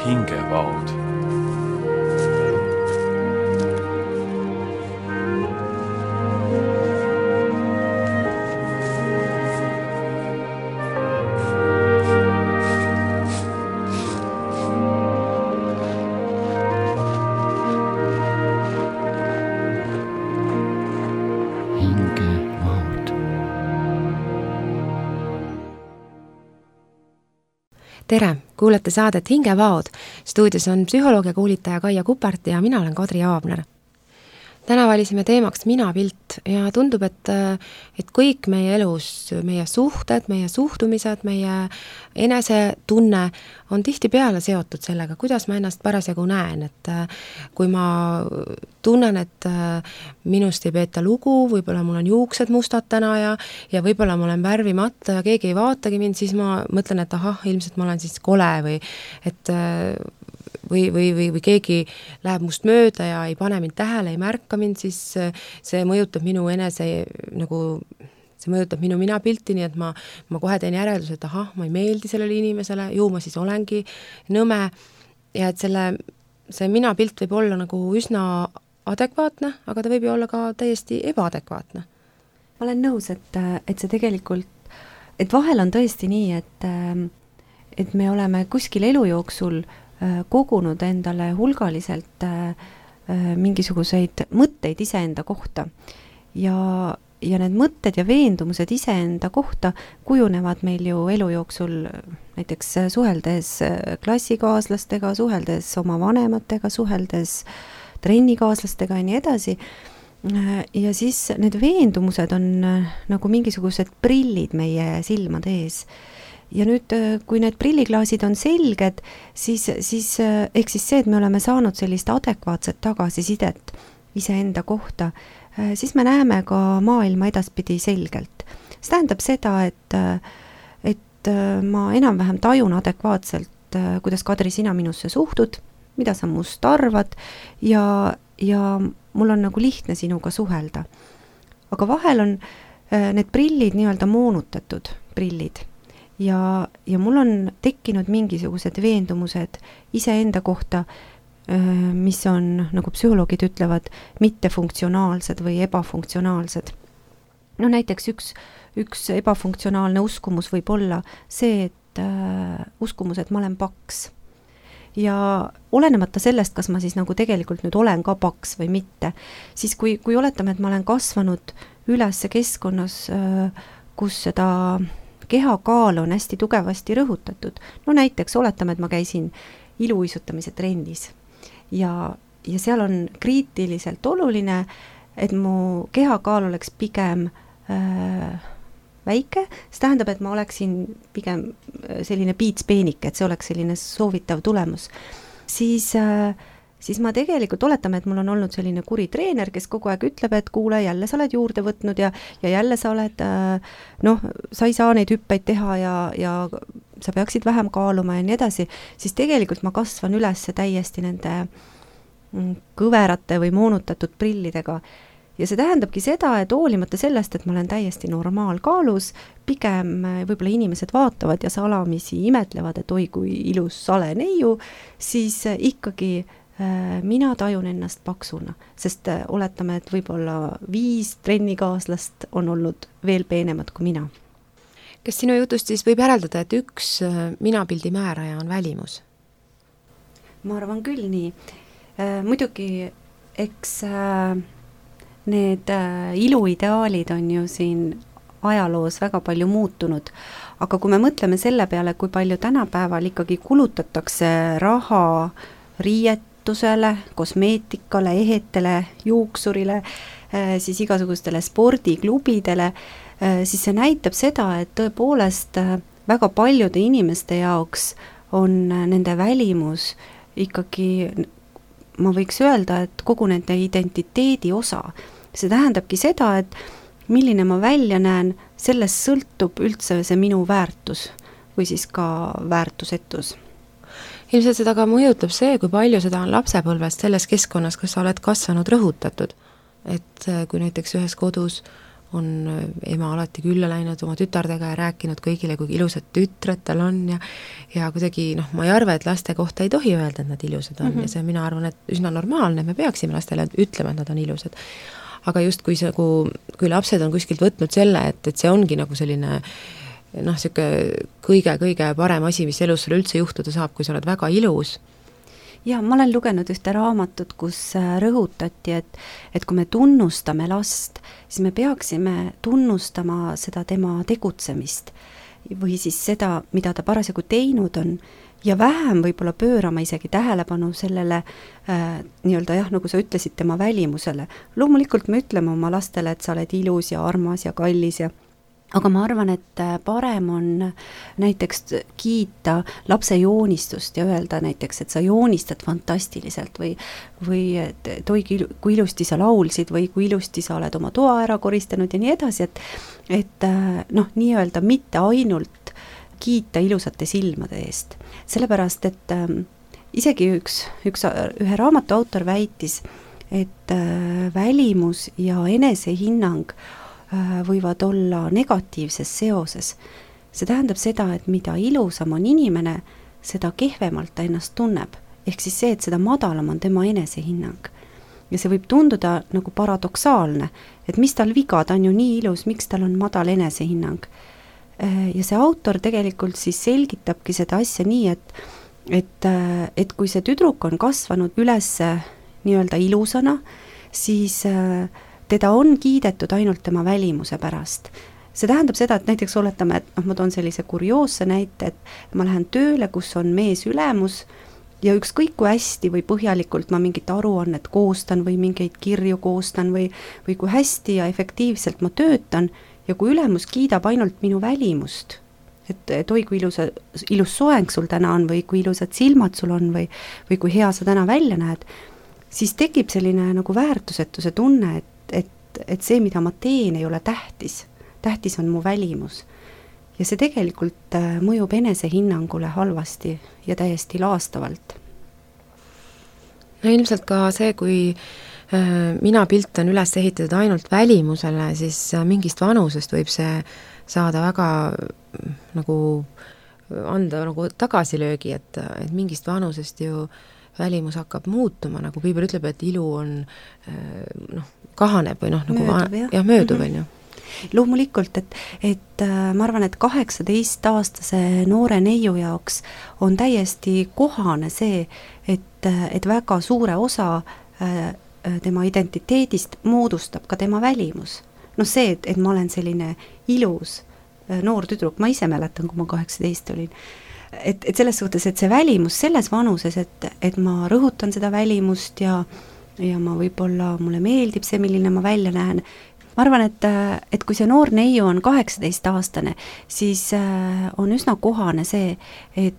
hingevaod. Tere, kuulete saadet Hingevaod. Stuudios on psühholoog ja koolitaja Kaia Kupart ja mina olen Kadri Aabner. Täna valisime teemaks minapilt ja tundub, et kõik meie elus, meie suhted, meie suhtumised, meie enesetunne on tihtipeale seotud sellega, kuidas ma ennast parasjagu näen, et kui ma tunnen, et minust ei peeta lugu, võib-olla mul on juuksed mustad täna ja võib-olla ma olen värvimata ja keegi ei vaatagi mind, siis ma mõtlen, et ahah, ilmselt ma olen siis kole või keegi läheb must mööda ja ei pane mind tähele, ei märka mind, siis see mõjutab minu see mõjutab minu minapilti, nii et ma kohe teen järelduse, et ahah, ma ei meeldi sellele inimesele, ju ma siis olengi nõme ja et see minapilt võib olla nagu üsna adekvaatne, aga ta võib ju olla ka täiesti ebaadekvaatne. Ma olen nõus, et see tegelikult, et vahel on tõesti nii, et me oleme kuskil elu jooksul kogunud endale hulgaliselt mingisuguseid mõtteid iseenda kohta ja need mõtted ja veendumused iseenda kohta kujunevad meil ju elu jooksul näiteks suheldes klassikaaslastega, suheldes oma vanematega, suheldes trennikaaslastega ja nii edasi. Ja siis need veendumused on nagu mingisugused prillid meie silmade ees. Ja nüüd, kui need prilliklaasid on selged, siis ehk siis see, et me oleme saanud sellist adekvaatset tagasisidet iseenda kohta, siis me näeme ka maailma edaspidi selgelt. See tähendab seda, et ma enam-vähem tajun adekvaatselt, kuidas Kadri sina minusse suhtud, mida sa must arvad ja mul on nagu lihtne sinuga suhelda. Aga vahel on need prillid nii-öelda moonutatud prillid. Ja mul on tekkinud mingisugused veendumused iseenda kohta, mis on, nagu psühholoogid ütlevad, mittefunktsionaalsed või ebafunktsionaalsed. No näiteks üks ebafunktsionaalne uskumus võib olla see, et uskumus, et ma olen paks. Ja olenemata sellest, kas ma siis nagu tegelikult nüüd olen ka paks või mitte, siis kui oletame, et ma olen kasvanud üles keskkonnas, kus seda kehakaal on hästi tugevasti rõhutatud. No näiteks oletame, et ma käisin iluuisutamise trennis ja seal on kriitiliselt oluline, et mu kehakaal oleks pigem väike, see tähendab, et ma oleksin pigem selline piitspeenike, et see oleks selline soovitav tulemus. Siis ma tegelikult oletame, et mul on olnud selline kuri treener, kes kogu aeg ütleb, et kuule, jälle sa oled juurde võtnud ja jälle sa oled, sa ei saa neid hüppeid teha ja sa peaksid vähem kaaluma ja nii edasi, siis tegelikult ma kasvan üles täiesti nende kõverate või moonutatud prillidega. Ja see tähendabki seda, et hoolimata sellest, et ma olen täiesti normaalkaalus, pigem võib-olla inimesed vaatavad ja salamisi imetlevad, et oi, kui ilus sale neiu, siis ikkagi mina tajun ennast paksuna, sest oletame, et võib-olla 5 trennikaaslast on olnud veel peenemad kui mina. Kas sinu jutust siis võib järeldada, et üks minapildi määraja on välimus? Ma arvan küll nii. Muidugi, eks need iluideaalid on ju siin ajaloos väga palju muutunud, aga kui me mõtleme selle peale, kui palju tänapäeval ikkagi kulutatakse raha riietusele, kosmeetikale, ehetele, juuksurile, siis igasugustele spordiklubidele, siis see näitab seda, et tõepoolest väga paljude inimeste jaoks on nende välimus ikkagi, ma võiks öelda, et kogu nende identiteedi osa. See tähendabki seda, et milline ma välja näen, sellest sõltub üldse see minu väärtus või siis ka väärtusetus. Ilmselt seda ka mõjutab see, kui palju seda on lapsepõlvest selles keskkonnas, kus sa oled kasvanud rõhutatud. Et kui näiteks ühes kodus on ema alati külla läinud oma tütardega ja rääkinud kõigile, kui ilusad tütred tal on ja kuidagi ma ei arva, et laste kohta ei tohi öelda, et nad ilusad on ja see mina arvan, et üsna normaalne, me peaksime lastele ütlema, et nad on ilusad. Aga just kui lapsed on kuskilt võtnud selle, et see ongi nagu selline siuke kõige parem asi, mis elus sul üldse juhtuda saab, kui sa oled väga ilus. Ja ma olen lugenud ühte raamatut, kus rõhutati, et kui me tunnustame last, siis me peaksime tunnustama seda tema tegutsemist või siis seda, mida ta parasjagu teinud on ja vähem võib-olla pöörama isegi tähelepanu sellele nii-öelda nagu sa ütlesid, tema välimusele. Loomulikult me ütleme oma lastele, et sa oled ilus ja armas ja kallis aga ma arvan, et parem on näiteks kiita lapse joonistust ja öelda näiteks, et sa joonistad fantastiliselt või kui ilusti sa laulsid või kui ilusti sa oled oma toa ära koristanud ja nii edasi, et nii-öelda mitte ainult kiita ilusate silmade eest. Sellepärast, et isegi ühe raamatu autor väitis, et välimus ja enesehinnang võivad olla negatiivses seoses. See tähendab seda, et mida ilusam on inimene, seda kehvemalt ta ennast tunneb. Ehk siis see, et seda madalam on tema enesehinnang. Ja see võib tunduda nagu paradoksaalne, et mis tal viga, ta on ju nii ilus, miks tal on madal enesehinnang. Ja see autor tegelikult siis selgitabki seda asja nii, et kui see tüdruk on kasvanud üles nii-öelda ilusana, siis teda on kiidetud ainult tema välimuse pärast. See tähendab seda, et näiteks oletame, et ma toon sellise kurioosse näite, et ma lähen tööle, kus on mees ülemus ja ükskõik kui hästi või põhjalikult ma mingit aruannet koostan või mingeid kirju koostan või kui hästi ja efektiivselt ma töötan ja kui ülemus kiidab ainult minu välimust, et oi, kui ilus soeng sul täna on või kui ilusad silmad sul on või kui hea sa täna välja näed, siis tekib selline nagu väärtusetuse tunne, et see, mida ma teen, ei ole tähtis. Tähtis on mu välimus. Ja see tegelikult mõjub enesehinnangule halvasti ja täiesti laastavalt. No ilmselt ka see, kui mina pilt on üles ehitatud ainult välimusele, siis mingist vanusest võib see saada väga nagu anda nagu tagasilöögi, et mingist vanusest ju välimus hakkab muutuma, nagu Piibel ütleb, et ilu on kahaneb või möödub, on ju. Loomulikult, et ma arvan, et 18-aastase noore neiu jaoks on täiesti kohane see, et väga suure osa tema identiteedist moodustab ka tema välimus. See, et ma olen selline ilus noor tüdruk, ma ise mäletan, kui ma 18 olin, et selles suhtes, et see välimus selles vanuses, et ma rõhutan seda välimust ja ma võib-olla, mulle meeldib see, milline ma välja näen. Ma arvan, et kui see noor neiu on 18-aastane, siis on üsna kohane see, et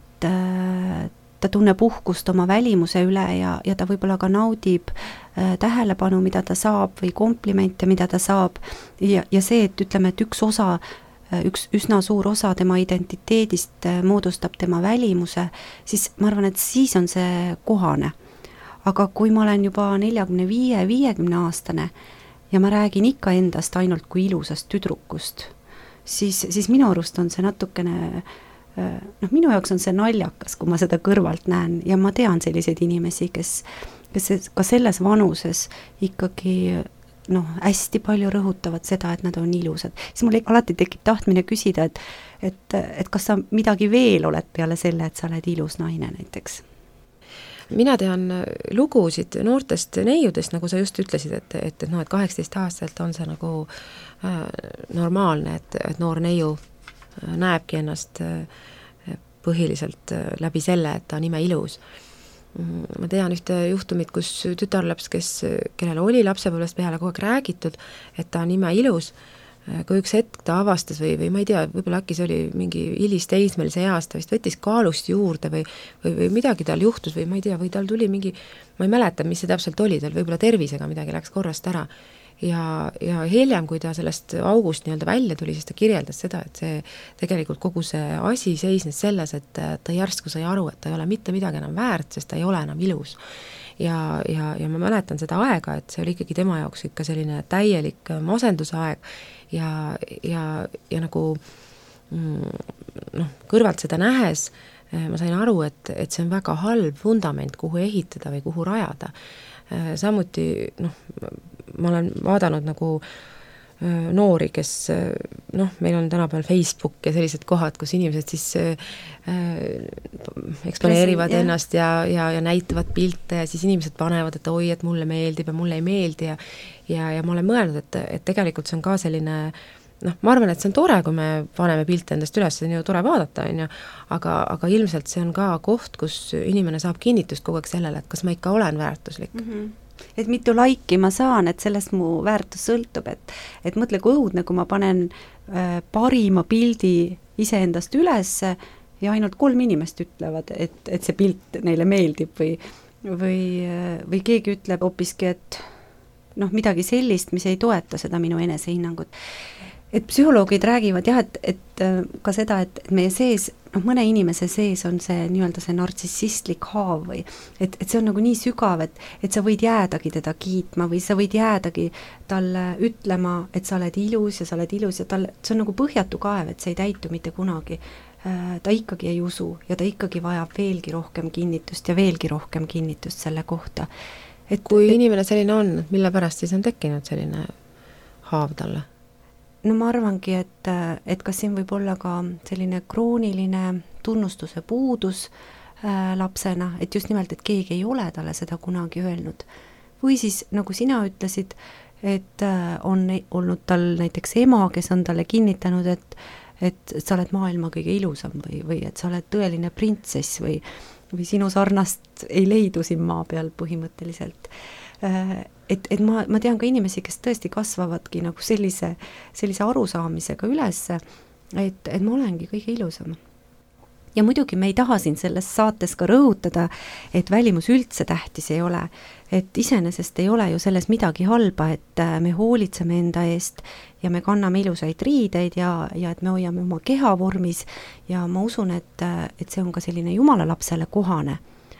ta tunneb uhkust oma välimuse üle ja ta võib-olla ka naudib tähelepanu, mida ta saab või komplimente, mida ta saab ja see, et ütleme, et üks üsna suur osa tema identiteedist moodustab tema välimuse, siis ma arvan, et siis on see kohane. Aga kui ma olen juba 45-50 aastane ja ma räägin ikka endast ainult kui ilusast tüdrukust, siis minu arust on see natukene, minu jaoks on see naljakas, kui ma seda kõrvalt näen ja ma tean selliseid inimesi, kes ka selles vanuses ikkagi hästi palju rõhutavad seda, et nad on ilusad. Siis mul alati tekib tahtmine küsida, et kas sa midagi veel oled peale selle, et sa oled ilus naine näiteks? Mina tean lugusid noortest neiudest, nagu sa just ütlesid, et 18 aastalt on see nagu normaalne, et noor neiu näebki ennast põhiliselt läbi selle, et ta on imeilus. Ma tean ühte juhtumit, kus tütarlaps, kellel oli lapsepõlvest peale kogu aeg räägitud, et ta on imeilus, kui üks hetk ta avastas või ma ei tea, võib-olla äkki see oli mingi hilisteismelise eas, ta vist võttis kaalust juurde või midagi tal juhtus või ma ei tea, või tal tuli mingi, ma ei mäleta, mis see täpselt oli, tal võib-olla tervisega midagi läks korrast ära. Ja hiljem, kui ta sellest august nii-öelda välja tuli, siis ta kirjeldas seda, et see tegelikult kogu see asi seisnes selles, et ta järsku sai aru, et ta ei ole mitte midagi enam väärt, sest ta ei ole enam ilus. Ja ma mäletan seda aega, et see oli ikkagi tema jaoks ikka selline täielik masenduse aeg ja nagu kõrvalt seda nähes ma sain aru, et see on väga halb vundament, kuhu ehitada või kuhu rajada. Samuti ma olen vaadanud nagu noori, kes meil on tänapäeval Facebook ja sellised kohad, kus inimesed siis eksponeerivad ennast ja näitavad pilte ja siis inimesed panevad, et oi, et mulle meeldib ja mulle ei meeldi ja ma olen mõelnud, et tegelikult see on ka selline ma arvan, et see on tore, kui me paneme pilte endast üles, see on ju tore vaadata, aga ilmselt see on ka koht, kus inimene saab kinnitust kogu aeg sellele, et kas ma ikka olen väärtuslik. Et mitu laiki ma saan, et sellest mu väärtus sõltub, et mõtle, kui õudne, kui ma panen parima pildi iseendast üles ja ainult 3 inimest ütlevad, et see pilt neile meeldib või keegi ütleb hoopiski, et midagi sellist, mis ei toeta seda minu enesehinnangut. Et psühholoogid räägivad jah, et ka seda, et meie sees, mõne inimese sees on see nii-öelda see nartsissistlik haav või et see on nagu nii sügav, et sa võid jäädagi teda kiitma või sa võid jäädagi talle ütlema, et sa oled ilus ja see on nagu põhjatu kaev, et see ei täitu mitte kunagi. Ta ikkagi ei usu ja ta ikkagi vajab veelgi rohkem kinnitust ja veelgi rohkem kinnitust selle kohta. Kui inimene selline on, mille pärast siis on tekkinud selline haav talle? No ma arvangi, et kas siin võib olla ka selline krooniline tunnustuse puudus lapsena, et just nimelt, et keegi ei ole talle seda kunagi öelnud. Või siis, nagu sina ütlesid, et on olnud tal näiteks ema, kes on talle kinnitanud, et sa oled maailma kõige ilusam või et sa oled tõeline printsess või sinu sarnast ei leidu siin maa peal põhimõtteliselt. Et ma tean ka inimesi, kes tõesti kasvavadki nagu sellise arusaamisega üles, et ma olengi kõige ilusam. Ja muidugi me ei taha siin selles saates ka rõhutada, et välimus üldse tähtis ei ole, et iseenesest ei ole ju selles midagi halba, et me hoolitseme enda eest ja me kanname ilusaid riideid ja et me hoiame oma keha vormis ja ma usun, et see on ka selline jumala lapsele kohane.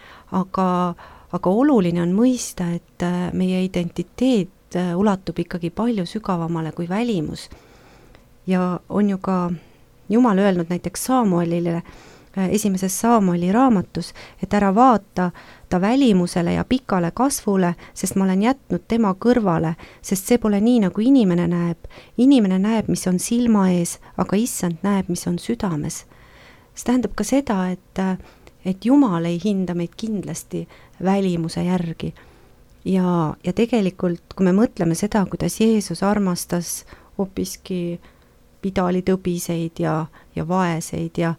Aga oluline on mõista, et meie identiteet ulatub ikkagi palju sügavamale kui välimus. Ja on ju ka Jumal öelnud näiteks Saamuelile, esimeses Saamueli raamatus, et ära vaata ta välimusele ja pikale kasvule, sest ma olen jätnud tema kõrvale, sest see pole nii, nagu inimene näeb. Inimene näeb, mis on silma ees, aga issand näeb, mis on südames. See tähendab ka seda, et Jumal ei hinda meid kindlasti välimuse järgi. Ja tegelikult, kui me mõtleme seda, kuidas Jeesus armastas hoopiski pidalitõbiseid ja vaeseid ja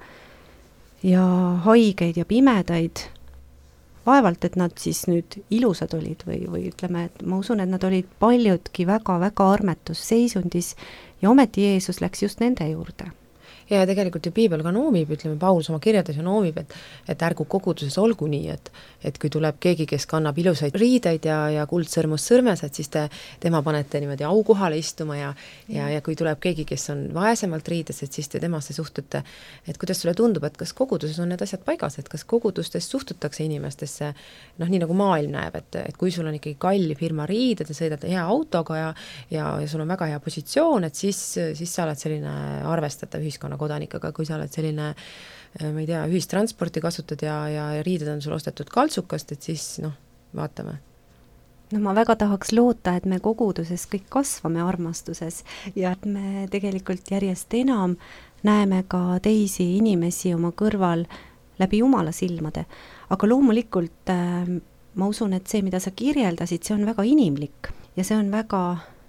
haigeid ja pimedaid, vaevalt, et nad siis nüüd ilusad olid või ütleme, et ma usun, et nad olid paljudki väga-väga armetus seisundis ja ometi Jeesus läks just nende juurde. Ja tegelikult ju piibel ka noomib, ütleme, Paulus oma kirjades ju noomib, et ärgu koguduses olgu nii, et kui tuleb keegi, kes kannab ilusaid riideid ja kuldsõrmus sõrmes, et siis tema panete niimoodi aukohale istuma ja kui tuleb keegi, kes on vaesemalt riides, et siis te temasse suhtute, et kuidas sulle tundub, et kas koguduses on need asjad paigas, et kas kogudustes suhtutakse inimestesse, nii nagu maailm näeb, et kui sul on ikkagi kalli firma riided ja sõidad hea autoga ja sul on väga hea positsioon, et siis sa oled selline arvestatav ühiskonna kodanikaga, kui sa oled selline, ma ei tea, ühistransporti kasutad ja riided on sul ostetud kaltsukast, et siis vaatame. Ma väga tahaks loota, et me koguduses kõik kasvame armastuses ja et me tegelikult järjest enam näeme ka teisi inimesi oma kõrval läbi Jumala silmade. Aga loomulikult ma usun, et see, mida sa kirjeldasid, see on väga inimlik ja see on väga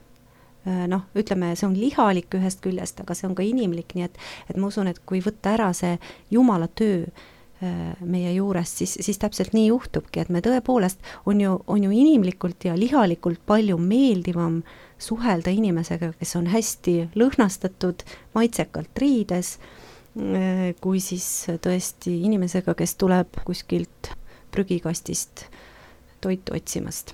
ütleme, see on lihalik ühest küljest, aga see on ka inimlik, nii et ma usun, et kui võtta ära see Jumala töö meie juurest, siis täpselt nii juhtubki, et me tõepoolest on ju inimlikult ja lihalikult palju meeldivam suhelda inimesega, kes on hästi lõhnastatud, maitsekalt riides, kui siis tõesti inimesega, kes tuleb kuskilt prügikastist toitu otsimast.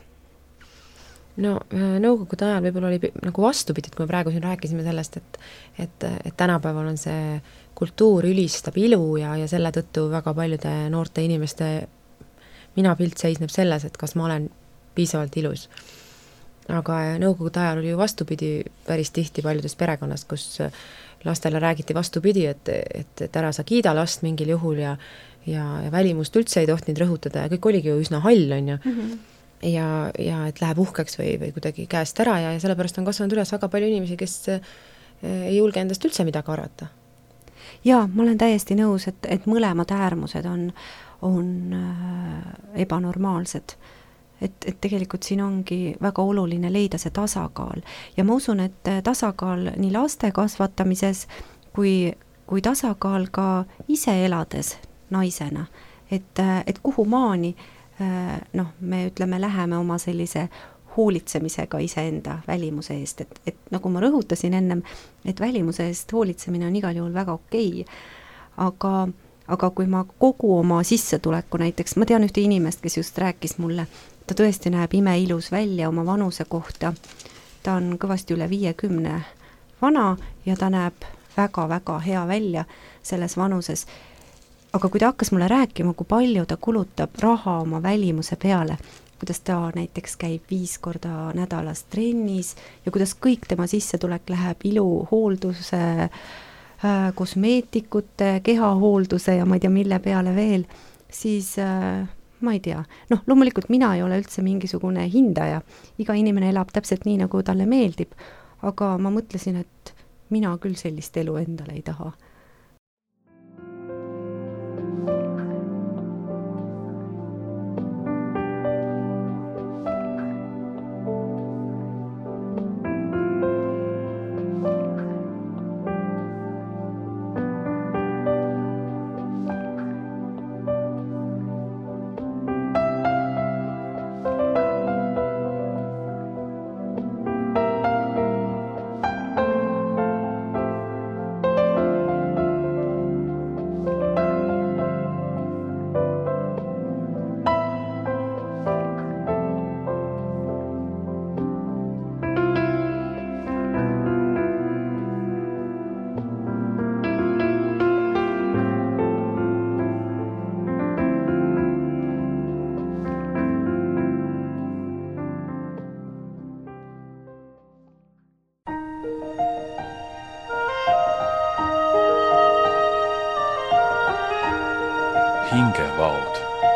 Nõukogude ajal võib-olla oli nagu vastupidit, kui me praegu siin rääkisime sellest, et tänapäeval on see kultuur ülistab ilu ja selle tõttu väga paljude noorte inimeste minapilt seisneb selles, et kas ma olen piisavalt ilus. aga nõukogude ajal oli ju vastupidi päris tihti paljudest perekonnast, kus lastele räägiti vastupidi, et ära sa kiida last mingil juhul ja välimust üldse ei tohtinud rõhutada ja kõik oligi ju üsna hall, on ju. Ja et läheb uhkeks või kuidagi käest ära ja sellepärast on kasvanud üles väga palju inimesi, kes ei julge endast üldse midagi arvata. Jaa, ma olen täiesti nõus, et mõlemad äärmused on ebanormaalsed. Et tegelikult siin ongi väga oluline leida see tasakaal. Ja ma usun, et tasakaal nii laste kasvatamises kui tasakaal ka ise elades naisena. Et kuhu maani me ütleme, läheme oma sellise hoolitsemisega iseenda välimuse eest. Et nagu ma rõhutasin ennem, et välimuse eest hoolitsemine on igal juhul väga okei. Aga kui ma kogu oma sissetuleku näiteks, ma tean ühte inimest, kes just rääkis mulle, ta tõesti näeb imeilus välja oma vanuse kohta. Ta on kõvasti üle 50 vana ja ta näeb väga-väga hea välja selles vanuses. Aga kui ta hakkas mulle rääkima, kui palju ta kulutab raha oma välimuse peale, kuidas ta näiteks käib 5 korda nädalas trennis ja kuidas kõik tema sissetulek läheb iluhoolduse, kosmeetikute, kehahoolduse ja ma ei tea, mille peale veel, siis ma ei tea. Loomulikult mina ei ole üldse mingisugune hindaja. Iga inimene elab täpselt nii, nagu talle meeldib. Aga ma mõtlesin, et mina küll sellist elu endale ei taha. Hingevaod.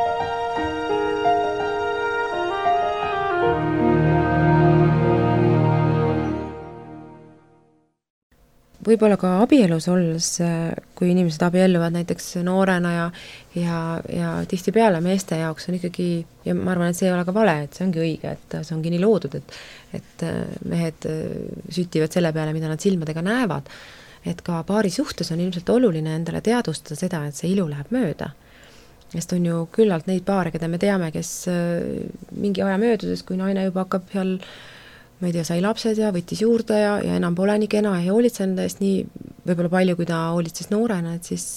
Võib-olla ka abielus olles, kui inimesed abielluvad näiteks noorena ja tihtipeale meeste jaoks on ikkagi, ja ma arvan, et see ei ole ka vale, et see ongi õige, et see ongi nii loodud, et mehed sütivad selle peale, mida nad silmadega näevad, et ka paari suhtes on ilmselt oluline endale teadvustada seda, et see ilu läheb mööda. Sest on ju küllalt neid paare, keda me teame, kes mingi aja möödudes, kui naine juba hakkab seal, ma ei tea, sai lapsed ja võttis juurde ja enam pole nii kena ja hoolitsenud eest nii võib-olla palju, kui ta hoolitses noorena, et siis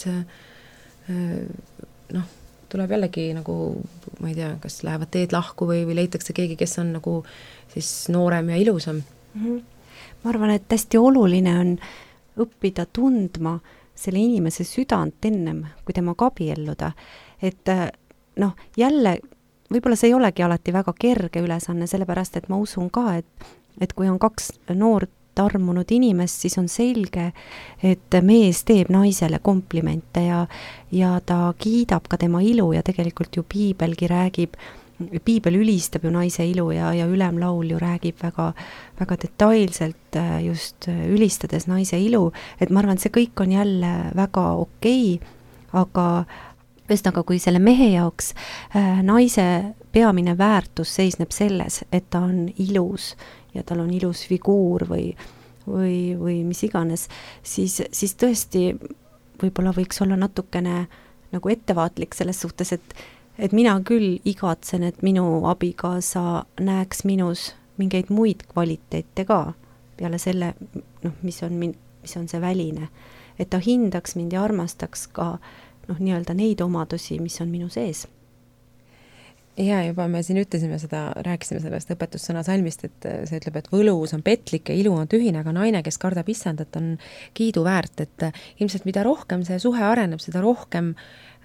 tuleb jällegi nagu, ma ei tea, kas lähevad teed lahku või leitakse keegi, kes on nagu siis noorem ja ilusam. Ma arvan, et hästi oluline on õppida tundma selle inimese südant ennem, kui temaga abielluda. Et jälle, võib-olla see ei olegi alati väga kerge ülesanne, sellepärast, et ma usun ka, et kui on 2 noort armunud inimest, siis on selge, et mees teeb naisele komplimente ja ta kiidab ka tema ilu ja tegelikult ju piibelgi räägib, piibel ülistab ju naise ilu ja ülemlaul ju räägib väga, väga detailselt just ülistades naise ilu, et ma arvan, et see kõik on jälle väga okei, aga ühesõnaga, kui selle mehe jaoks naise peamine väärtus seisneb selles, et ta on ilus ja tal on ilus figuur või mis iganes, siis tõesti võib-olla võiks olla natukene nagu ettevaatlik selles suhtes, et mina küll igatsen, et minu abikaasa näeks minus mingeid muid kvaliteete ka peale selle, mis on see väline, et ta hindaks mind ja armastaks ka nii-öelda neid omadusi, mis on minu sees. Ja juba me siin ütlesime seda, rääkisime sellest õpetussõna salmist, et see ütleb, et võluvus on petlik ja ilu on tühine, aga naine, kes kardab issandat, on kiidu väärt, et ilmselt mida rohkem see suhe areneb, seda rohkem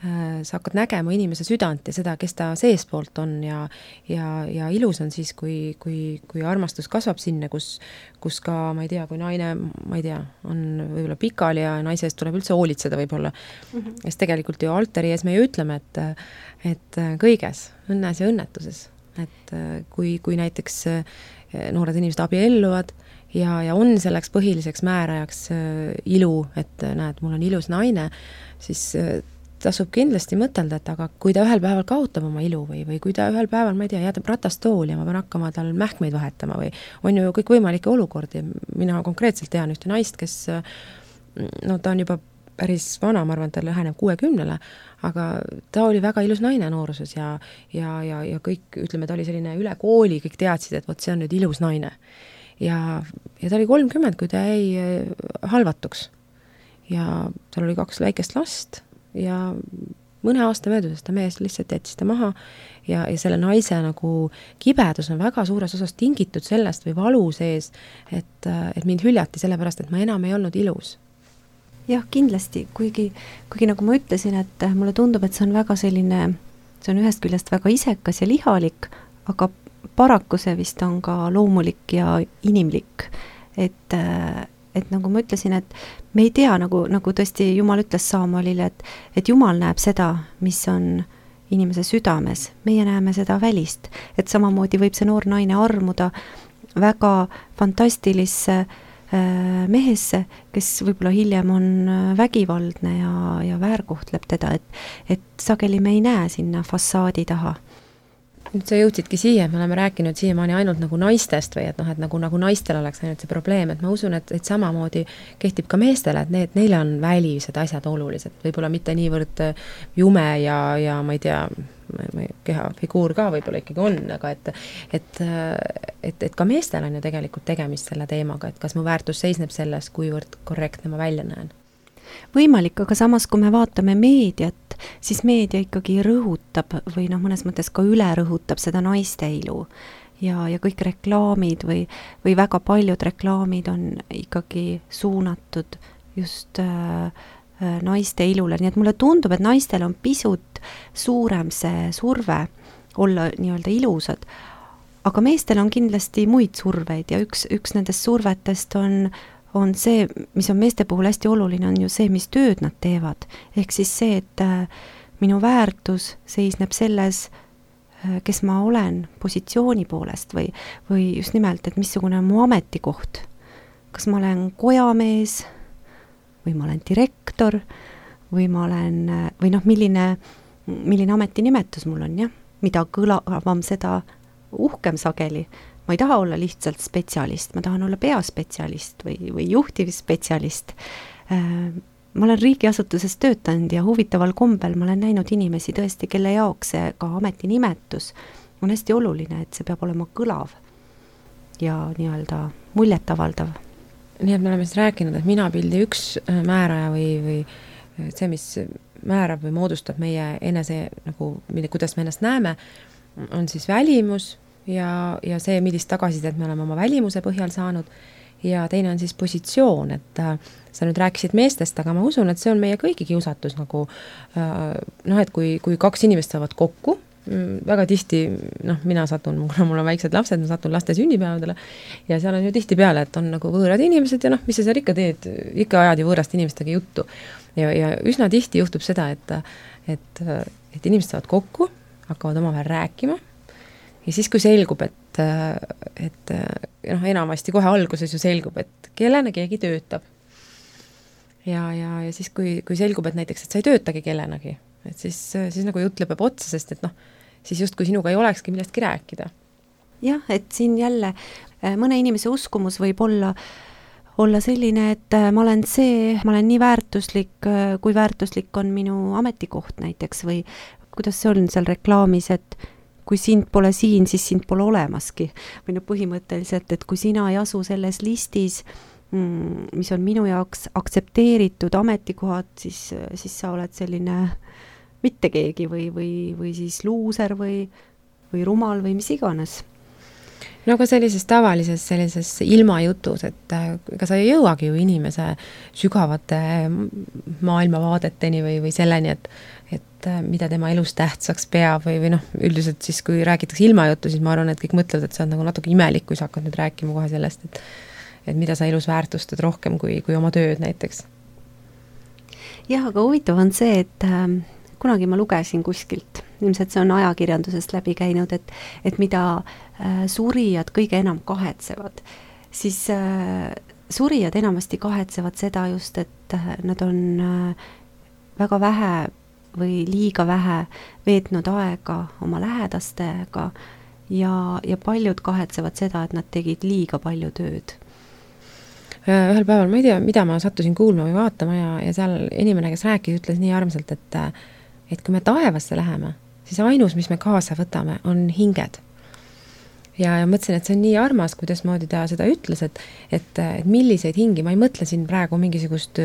sa hakkad nägema inimese südant ja seda, kes ta seespoolt on ja ilus on siis, kui armastus kasvab sinna, kus ka, ma ei tea, kui naine, ma ei tea, on võib-olla pikali ja naise eest tuleb üldse hoolitseda võib-olla. Sest tegelikult ju altari ees me ju ütleme, et kõiges, õnnes ja õnnetuses. Et kui näiteks noored inimesed abielluvad ja on selleks põhiliseks määrajaks ilu, et näed, mul on ilus naine, siis tasub kindlasti mõtelda, et aga kui ta ühel päeval kaotab oma ilu või kui ta ühel päeval, ma ei tea, jääb ratastooli ja ma pean hakkama tal mähkmeid vahetama või on ju kõik võimalikke olukordi. Mina konkreetselt tean ühte naist, kes no ta on juba päris vana, ma arvan, ta läheneb 60-le, aga ta oli väga ilus naine nooruses ja kõik, ütleme, ta oli selline üle kooli, kõik teadsid, et vot see on nüüd ilus naine. Ja ta oli 30, kui ta jäi halvatuks. Ja tal oli 2 väikest last ja mõne aasta mööduses ta mees lihtsalt jättis ta maha ja selle naise nagu kibedus on väga suures osas tingitud sellest või valu sees, et mind hüljati sellepärast, et ma enam ei olnud ilus. Jah, kindlasti, kuigi nagu ma ütlesin, et mulle tundub, et see on väga selline, see on ühest küljest väga isekas ja lihalik, aga paraku see vist on ka loomulik ja inimlik, et nagu ma ütlesin, et me ei tea, nagu tõesti Jumal ütles Saamuelile, et Jumal näeb seda, mis on inimese südames, meie näeme seda välist, et samamoodi võib see noor naine armuda väga fantastilisse mehesse, kes võib-olla hiljem on vägivaldne ja väärkohtleb teda, et sageli me ei näe sinna fassaadi taha. Nüüd sa jõudsidki siia, et me oleme rääkinud siiamaani ainult nagu naistest või et nagu naistel oleks ainult see probleem, et ma usun, et samamoodi kehtib ka meestele, et neile on välised asjad olulised, võib-olla mitte niivõrd jume ja ma ei tea, kehafiguur ka võib-olla ikkagi on, aga et ka meestel on ju tegelikult tegemist selle teemaga, et kas mu väärtus seisneb selles, kuivõrd korrektne ma välja näen. Võimalik, aga samas, kui me vaatame meediat, siis meedia ikkagi rõhutab või mõnes mõttes ka üle rõhutab seda naiste ilu ja kõik reklaamid või väga paljud reklaamid on ikkagi suunatud just naiste ilule, nii et mulle tundub, et naistel on pisut suurem see surve olla nii-öelda ilusad, aga meestel on kindlasti muid surveid ja üks nendest survetest on see, mis on meeste puhul hästi oluline, on ju see, mis tööd nad teevad. Ehk siis see, et minu väärtus seisneb selles, kes ma olen positsiooni poolest või just nimelt, et missugune on mu ametikoht. Kas ma olen kojamees või ma olen direktor või ma olen, või milline ametinimetus mul on, jah? Mida kõlavam seda uhkem sageli. Ma ei taha olla lihtsalt spetsialist, ma tahan olla peaspetsialist või juhtivspetsialist. Ma olen riigiasutuses töötanud ja huvitaval kombel ma olen näinud inimesi tõesti, kelle jaoks see ka ametinimetus on hästi oluline, et see peab olema kõlav ja nii-öelda muljetavaldav. Nii et me oleme siis rääkinud, et minapildi üks määraja või see, mis määrab või moodustab meie enese, nagu, kuidas me ennast näeme, on siis välimus, ja see, millist tagasisidet me oleme oma välimuse põhjal saanud ja teine on siis positsioon, et sa nüüd rääkisid meestest, aga ma usun, et see on meie kõigi kiusatus nagu et kui 2 inimest saavad kokku, väga tihti, mina satun, kuna mul on väiksed lapsed, ma satun laste sünnipäevadele ja seal on ju tihti peale, et on nagu võõrad inimesed ja mis sa seal ikka teed, ikka ajad ju võõrast inimestega juttu ja üsna tihti juhtub seda, et inimesed saavad kokku, hakkavad omavahel rääkima. Ja siis, kui selgub, et enamasti kohe alguses ju selgub, et kellena keegi töötab. Ja siis, kui selgub, et näiteks, et sa ei töötagi kellenagi, et siis nagu jutt lõpeb otsa, sest et siis just kui sinuga ei olekski millestki rääkida. Jah, et siin jälle mõne inimese uskumus võib olla selline, et ma olen nii väärtuslik, kui väärtuslik on minu ametikoht näiteks või kuidas see on seal reklaamis, et kui sind pole siin, siis sind pole olemaski. Või põhimõtteliselt, et kui sina ei asu selles listis, mis on minu jaoks aktsepteeritud ametikohad, siis sa oled selline mitte keegi või siis luuser või rumal või mis iganes. no aga sellises sellises ilmajutus, et ega sa ei jõuagi ju inimese sügavate maailmavaadeteni või selleni, et mida tema elus tähtsaks peab või noh, üldiselt siis, kui räägitakse ilmajuttu, siis ma arvan, et kõik mõtlevad, et see on nagu natuke imelik, kui sa hakkad nüüd rääkima kohe sellest, et mida sa elus väärtustad rohkem kui oma tööd näiteks. Jah, aga huvitav on see, et kunagi ma lugesin kuskilt, ilmselt see on ajakirjandusest läbi käinud, et mida surijad kõige enam kahetsevad, siis surijad enamasti kahetsevad seda just, et nad on väga vähe või liiga vähe veetnud aega oma lähedastega ja paljud kahetsevad seda, et nad tegid liiga palju tööd. Ühel päeval, ma ei tea, mida ma sattusin kuulma või vaatama ja seal inimene, kes rääkis, ütles nii armsalt, et kui me taevasse läheme, siis ainus, mis me kaasa võtame, on hinged. Ja mõtlesin, et see on nii armas, kuidas moodi ta seda ütles, et milliseid hingi, ma ei mõtle siin praegu mingisugust,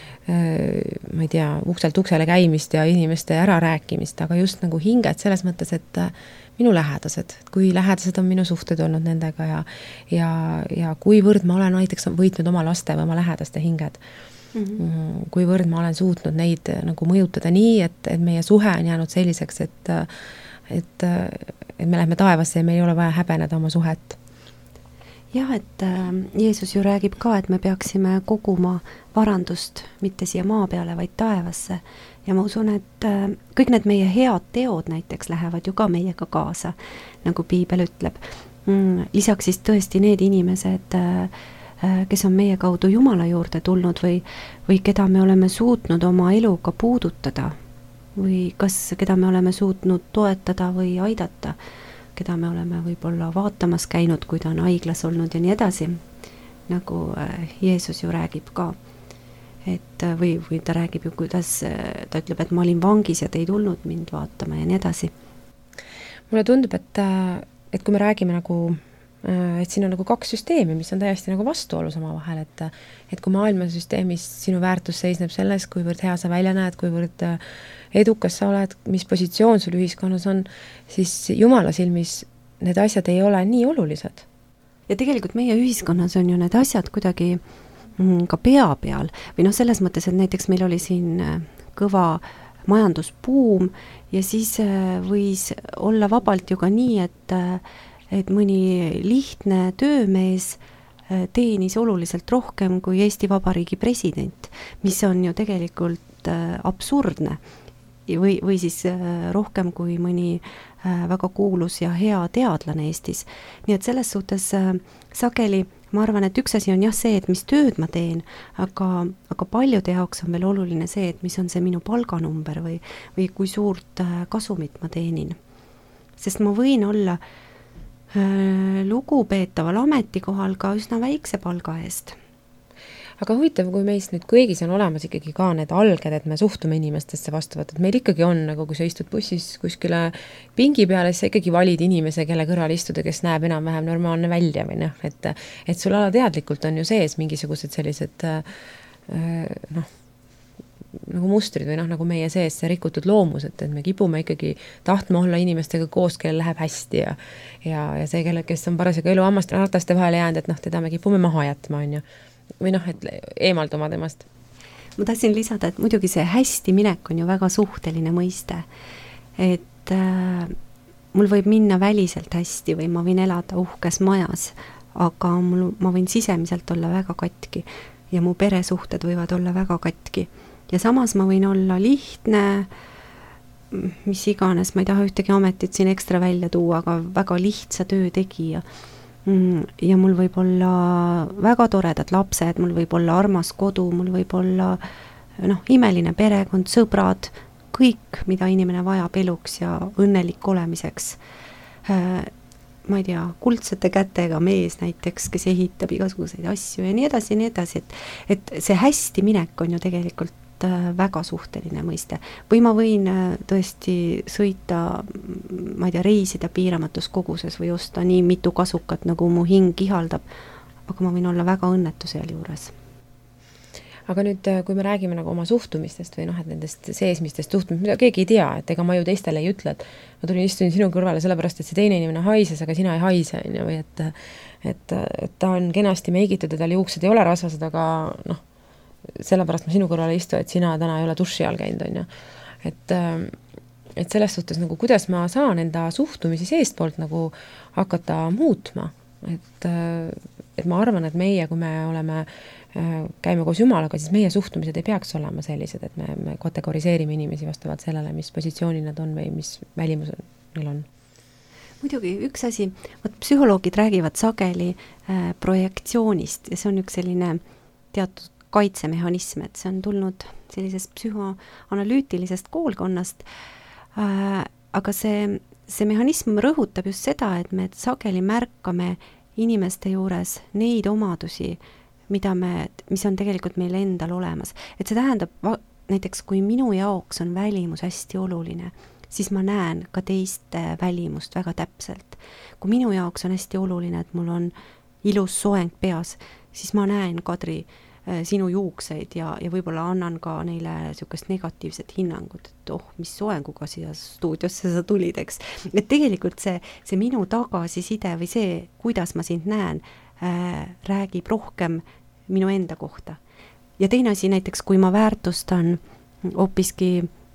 ma ei tea, ukselt uksele käimist ja inimeste ärarääkimist, aga just nagu hinged selles mõttes, et minu lähedased, kui lähedased on minu suhted olnud nendega ja kuivõrd ma olen näiteks võitnud oma laste või oma lähedaste hinged. Kuivõrd ma olen suutnud neid nagu mõjutada nii, et meie suhe on jäänud selliseks, et me lähme taevasse ja meil ei ole vaja häbeneda oma suhet. Jah, et Jeesus ju räägib ka, et me peaksime koguma varandust mitte siia maa peale, vaid taevasse. Ja ma usun, et kõik need meie head teod näiteks lähevad ju ka meiega kaasa, nagu Piibel ütleb. Lisaks siis tõesti need inimesed, kes on meie kaudu Jumala juurde tulnud või keda me oleme suutnud oma eluga puudutada või keda me oleme suutnud toetada või aidata, keda me oleme võib-olla vaatamas käinud, kui ta on haiglas olnud ja nii edasi, nagu Jeesus ju räägib ka. Et või ta räägib ju, kuidas ta ütleb, et ma olin vangis ja te ei tulnud mind vaatama ja nii edasi. Mulle tundub, et kui me räägime nagu, et siin on nagu kaks süsteemi, mis on täiesti nagu vastuolus oma vahel, et kui maailmasüsteemis sinu väärtus seisneb selles, kuivõrd hea sa välja näed, kuivõrd edukas sa oled, mis positsioon sul ühiskonnas on, siis Jumala silmis need asjad ei ole nii olulised. Ja tegelikult meie ühiskonnas on ju need asjad kuidagi ka pea peal või noh, selles mõttes, et näiteks meil oli siin kõva majandusbuum ja siis võis olla vabalt ju ka nii, et mõni lihtne töömees teenis oluliselt rohkem kui Eesti Vabariigi president, mis on ju tegelikult absurdne või siis rohkem kui mõni väga kuulus ja hea teadlane Eestis. Nii et selles suhtes sageli ma arvan, et üks asi on jah see, et mis tööd ma teen, aga paljude jaoks on veel oluline see, et mis on see minu palganumber või kui suurt kasumit ma teenin. Sest ma võin olla lugupeetaval ametikohal ka üsna väikse palga eest. Aga huvitav, kui meist nüüd kõigis on olemas ikkagi ka need alged, et me suhtume inimestesse vastavalt, et meil ikkagi on, nagu kui sa istud bussis kuskile pingi peale, siis sa ikkagi valid inimese, kelle kõrval istuda, kes näeb enam-vähem normaalne välja või noh, et sul alateadlikult on ju sees mingisugused sellised nagu mustrid või noh, nagu meie sees see rikutud loomus, et me kipume ikkagi tahtma olla inimestega koos, kellel läheb hästi ja see, kes on parasjagu elu hammaste vahele jäänud, et noh, teda me kipume maha jätma, on ju. Või noh, et eemalduma temast. Ma tahtsin lisada, et muidugi see hästi minek on ju väga suhteline mõiste. Et mul võib minna väliselt hästi või ma võin elada uhkes majas, aga ma võin sisemiselt olla väga katki ja mu peresuhted võivad olla väga katki. Ja samas ma võin olla lihtne, mis iganes, ma ei taha ühtegi ametit siin ekstra välja tuua, aga väga lihtsa töö tegija. Ja mul võib olla väga toredad lapsed, mul võib olla armas kodu, mul võib olla imeline perekond, sõbrad, kõik, mida inimene vajab eluks ja õnnelik olemiseks. Ma ei tea, kuldsete kätega mees näiteks, kes ehitab igasuguseid asju ja nii edasi, et see hästi minek on ju tegelikult väga suhteline mõiste. Või ma võin tõesti sõita, ma ei tea, reisida piiramatus koguses või osta nii mitu kasukat, nagu mu hing ihaldab, aga ma võin olla väga õnnetu seal juures. aga nüüd, kui me räägime nagu oma suhtumistest või noh, et nendest seesmistest suhtumist, mida keegi ei tea, et ega ma ju teistele ei ütle, et ma tulin, istuin sinu kõrvale sellepärast, et see teine inimene haises, aga sina ei haise, on ju, või et ta on kenasti meigitud ja tal juuksed ei ole rasvased, aga noh, sellepärast ma sinu kõrvale istu, et sina täna ei ole duši all käinud, on ju. Et selles suhtes nagu, kuidas ma saan enda suhtumisi seestpoolt nagu hakata muutma, et ma arvan, et meie, kui me käime koos Jumalaga, siis meie suhtumised ei peaks olema sellised, et me kategoriseerime inimesi vastavalt sellele, mis positsioonil nad on või mis välimus neil on. Muidugi üks asi, psühholoogid räägivad sageli projektsioonist ja see on üks selline teatud kaitsemehhanism, et see on tulnud sellisest psühhoanalüütilisest koolkonnast, aga see mehhanism rõhutab just seda, et me sageli märkame inimeste juures neid omadusi, mis on tegelikult meil endal olemas. Et see tähendab, näiteks kui minu jaoks on välimus hästi oluline, siis ma näen ka teiste välimust väga täpselt. Kui minu jaoks on hästi oluline, et mul on ilus soeng peas, siis ma näen, Kadri, sinu juukseid ja võib-olla annan ka neile niisugust negatiivset hinnangut, et mis soenguga siia stuudiosse sa tulid, eks. Et tegelikult see minu tagasiside või see, kuidas ma sind näen, räägib rohkem minu enda kohta. Ja teine asi näiteks, kui ma väärtustan hoopiski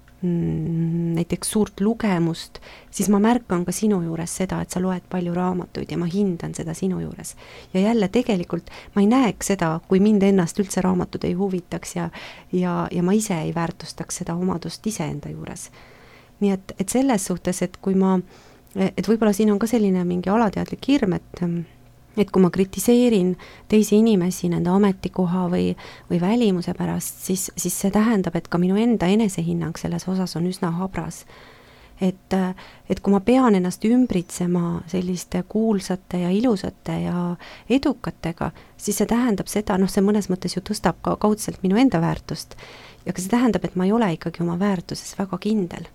näiteks suurt lugemust, siis ma märkan ka sinu juures seda, et sa loed palju raamatuid ja ma hindan seda sinu juures. Ja jälle tegelikult ma ei näeks seda, kui mind ennast üldse raamatud ei huvitaks ja ma ise ei väärtustaks seda omadust iseenda juures. Nii et selles suhtes, et võib-olla siin on ka selline mingi alateadlik hirm, et kui ma kritiseerin teisi inimesi nende ametikoha või välimuse pärast, siis see tähendab, et ka minu enda enesehinnang selles osas on üsna habras. Et kui ma pean ennast ümbritsema selliste kuulsate ja ilusate ja edukatega, siis see tähendab seda, see mõnes mõttes ju tõstab ka kaudselt minu enda väärtust. Ja ka see tähendab, et ma ei ole ikkagi oma väärtuses väga kindel.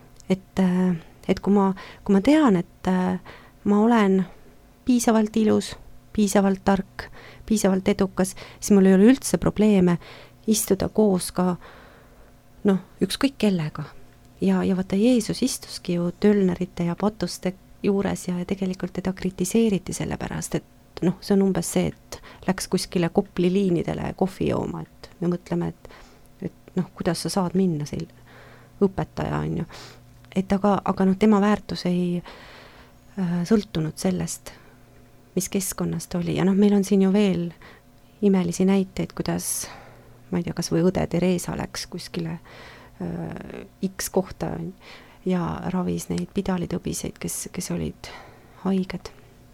Et kui ma tean, et ma olen piisavalt ilus, piisavalt tark, piisavalt edukas, siis mul ei ole üldse probleeme istuda koos ka ükskõik kellega. Ja vaata, Jeesus istuski ju tölnerite ja patuste juures ja tegelikult teda kritiseeriti selle pärast, et see on umbes see, et läks kuskile Kopli liinidele kohvi jooma, et me mõtleme, et kuidas sa saad minna seal õpetaja, on ju. Et aga tema väärtus ei sõltunud sellest, mis keskkonnas ta oli. Ja meil on siin ju veel imelisi näiteid, kuidas, ma ei tea, kas või õde Teresa läks kuskile X kohta ja ravis neid pidalitõbiseid, kes olid haiged.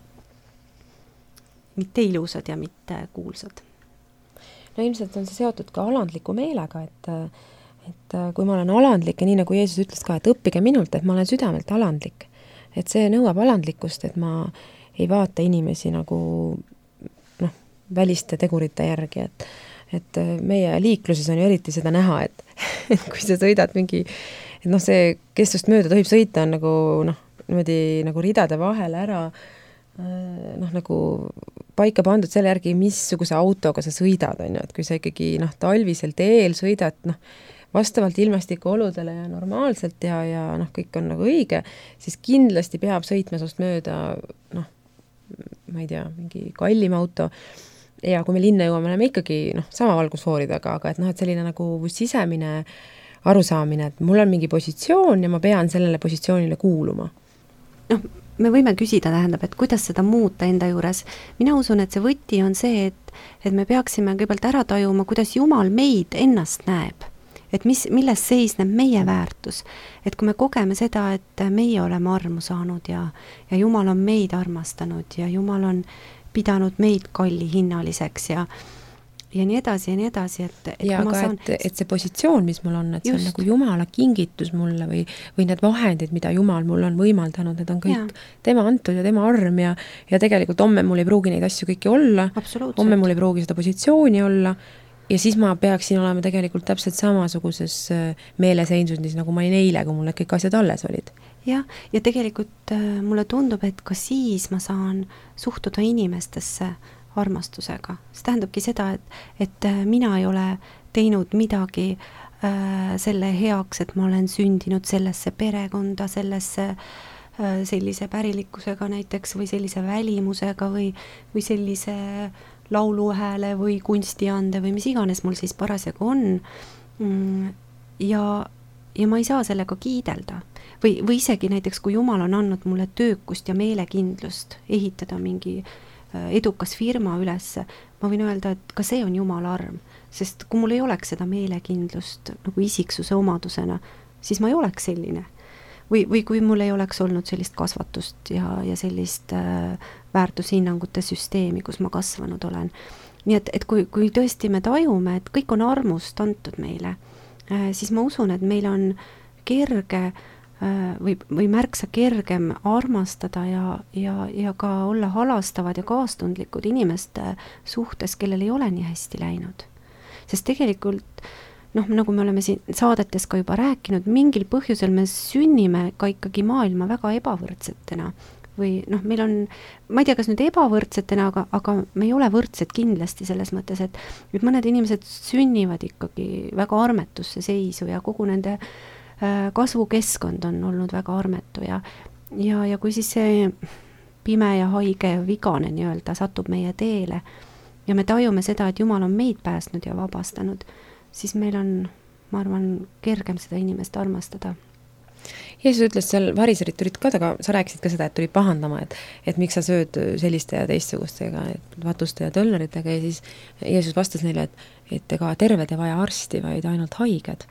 Mitte ilusad ja mitte kuulsad. No ilmselt on see seotud ka alandliku meelega, et kui ma olen alandlik ja nii nagu Jeesus ütles ka, et õppige minult, et ma olen südamelt alandlik. Et see nõuab alandlikkust, et ma ei vaata inimesi nagu väliste tegurite järgi, et meie liikluses on ju eriti seda näha, et kui sa sõidad mingi, et see, kes just mööda tohib sõita, on niimoodi nagu ridade vahel ära nagu paika pandud selle järgi, missuguse autoga sa sõidad, on ju, et kui sa ikkagi talvisel teel sõidad, vastavalt ilmastiku oludele ja normaalselt ja kõik on nagu õige, siis kindlasti peab sõitma sust mööda, ma ei tea, mingi kallim auto. Ja kui me linna jõuame, oleme ikkagi sama valgusfooridaga, aga et selline nagu sisemine arusaamine, et mul on mingi positsioon ja ma pean sellele positsioonile kuuluma. Me võime küsida, tähendab, et kuidas seda muuta enda juures. Mina usun, et see võti on see, et me peaksime kõigepealt ära tajuma, kuidas Jumal meid ennast näeb. Et milles seisneb meie väärtus. Et kui me kogeme seda, et meie oleme armu saanud ja Jumal on meid armastanud ja Jumal on pidanud meid kalli hinnaliseks ja nii edasi ja nii edasi. Ja aga et see positsioon, mis mul on, et see on nagu Jumala kingitus mulle või need vahendid, mida Jumal mul on võimaldanud, need on kõik tema antud ja tema arm ja tegelikult homme mul ei pruugi neid asju kõiki olla. Homme mul ei pruugi seda positsiooni olla. Ja siis ma peaksin olema tegelikult täpselt samasuguses meeleseinsundis, nagu ma olin eile, kui mul need kõik asjad alles olid. Ja tegelikult mulle tundub, et ka siis ma saan suhtuda inimestesse armastusega. See tähendabki seda, et mina ei ole teinud midagi selle heaks, et ma olen sündinud sellesse perekonda, sellesse sellise pärilikkusega näiteks või sellise välimusega või sellise lauluhääle või kunstiande või mis iganes mul siis parasjagu on. Ja ma ei saa sellega kiidelda. Või isegi näiteks, kui Jumal on andnud mulle töökust ja meelekindlust ehitada mingi edukas firma üles, ma võin öelda, et ka see on Jumala arm, sest kui mul ei oleks seda meelekindlust nagu isiksuse omadusena, siis ma ei oleks selline. Või kui mul ei oleks olnud sellist kasvatust ja sellist väärtushinnangute süsteemi, kus ma kasvanud olen. Nii et kui tõesti me tajume, et kõik on armust antud meile, siis ma usun, et meil on kerge või märksa kergem armastada ja ka olla halastavad ja kaastundlikud inimeste suhtes, kellel ei ole nii hästi läinud. Sest tegelikult, nagu me oleme siin saadetes ka juba rääkinud, mingil põhjusel me sünnime ka ikkagi maailma väga ebavõrdsetena. Või meil on, ma ei tea, kas nüüd ebavõrdsetena, aga me ei ole võrdsed kindlasti selles mõttes, et mõned inimesed sünnivad ikkagi väga armetusse seisu ja kogu nende kasvukeskkond on olnud väga armetu ja kui siis see pime ja haige ja vigane nii-öelda satub meie teele ja me tajume seda, et Jumal on meid päästnud ja vabastanud, siis meil on, ma arvan, kergem seda inimest armastada. Jeesus ütles seal, variserid tulid ka, aga sa rääkisid ka seda, et tulid pahandama, et miks sa sööd selliste ja teistsugustega, vatuste ja tölleritega ja siis Jeesus vastas neile, et ega terved ei vaja arsti, vaid ainult haiged.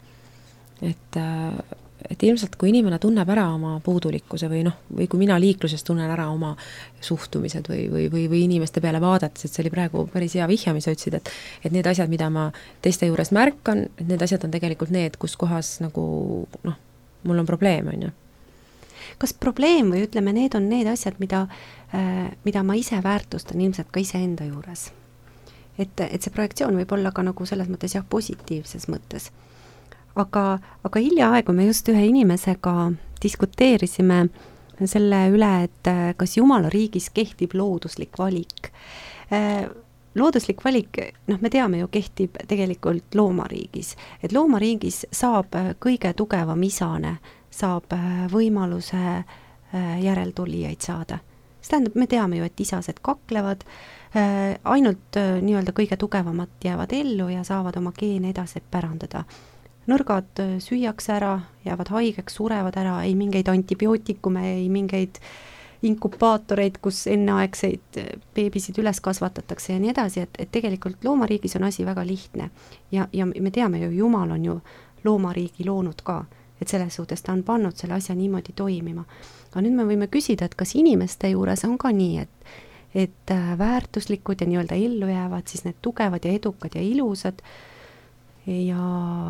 Et ilmselt kui inimene tunneb ära oma puudulikkuse või kui mina liikluses tunnen ära oma suhtumised või inimeste peale vaadates, et see oli praegu päris hea vihja, mis sa ütlesid, et need asjad, mida ma teiste juures märkan, et need asjad on tegelikult need, kus kohas nagu mul on probleem, on ju. Kas probleem või ütleme, need on need asjad, mida ma ise väärtustan ilmselt ka ise enda juures. Et see projektsioon võib olla ka nagu selles mõttes positiivses mõttes. Aga hiljaaegu me just ühe inimesega diskuteerisime selle üle, et kas Jumala riigis kehtib looduslik valik. Looduslik valik, me teame ju, kehtib tegelikult loomariigis. Et loomariigis saab kõige tugevam isane, saab võimaluse järeltulijaid saada. See tähendab, me teame ju, et isased kaklevad, ainult nii-öelda kõige tugevamat jäävad ellu ja saavad oma geene edasi pärandada. Nõrgad süüakse ära, jäävad haigeks, surevad ära, ei mingeid antibiootikume, ei mingeid inkubaatoreid, kus enneaegseid beebisid üles kasvatatakse ja nii edasi, et tegelikult loomariigis on asi väga lihtne. Ja me teame ju, Jumal on ju loomariigi loonud ka, et selles suhtes ta on pannud selle asja niimoodi toimima. Aga nüüd me võime küsida, et kas inimeste juures on ka nii, et väärtuslikud ja nii-öelda ellu jäävad, siis need tugevad ja edukad ja ilusad ja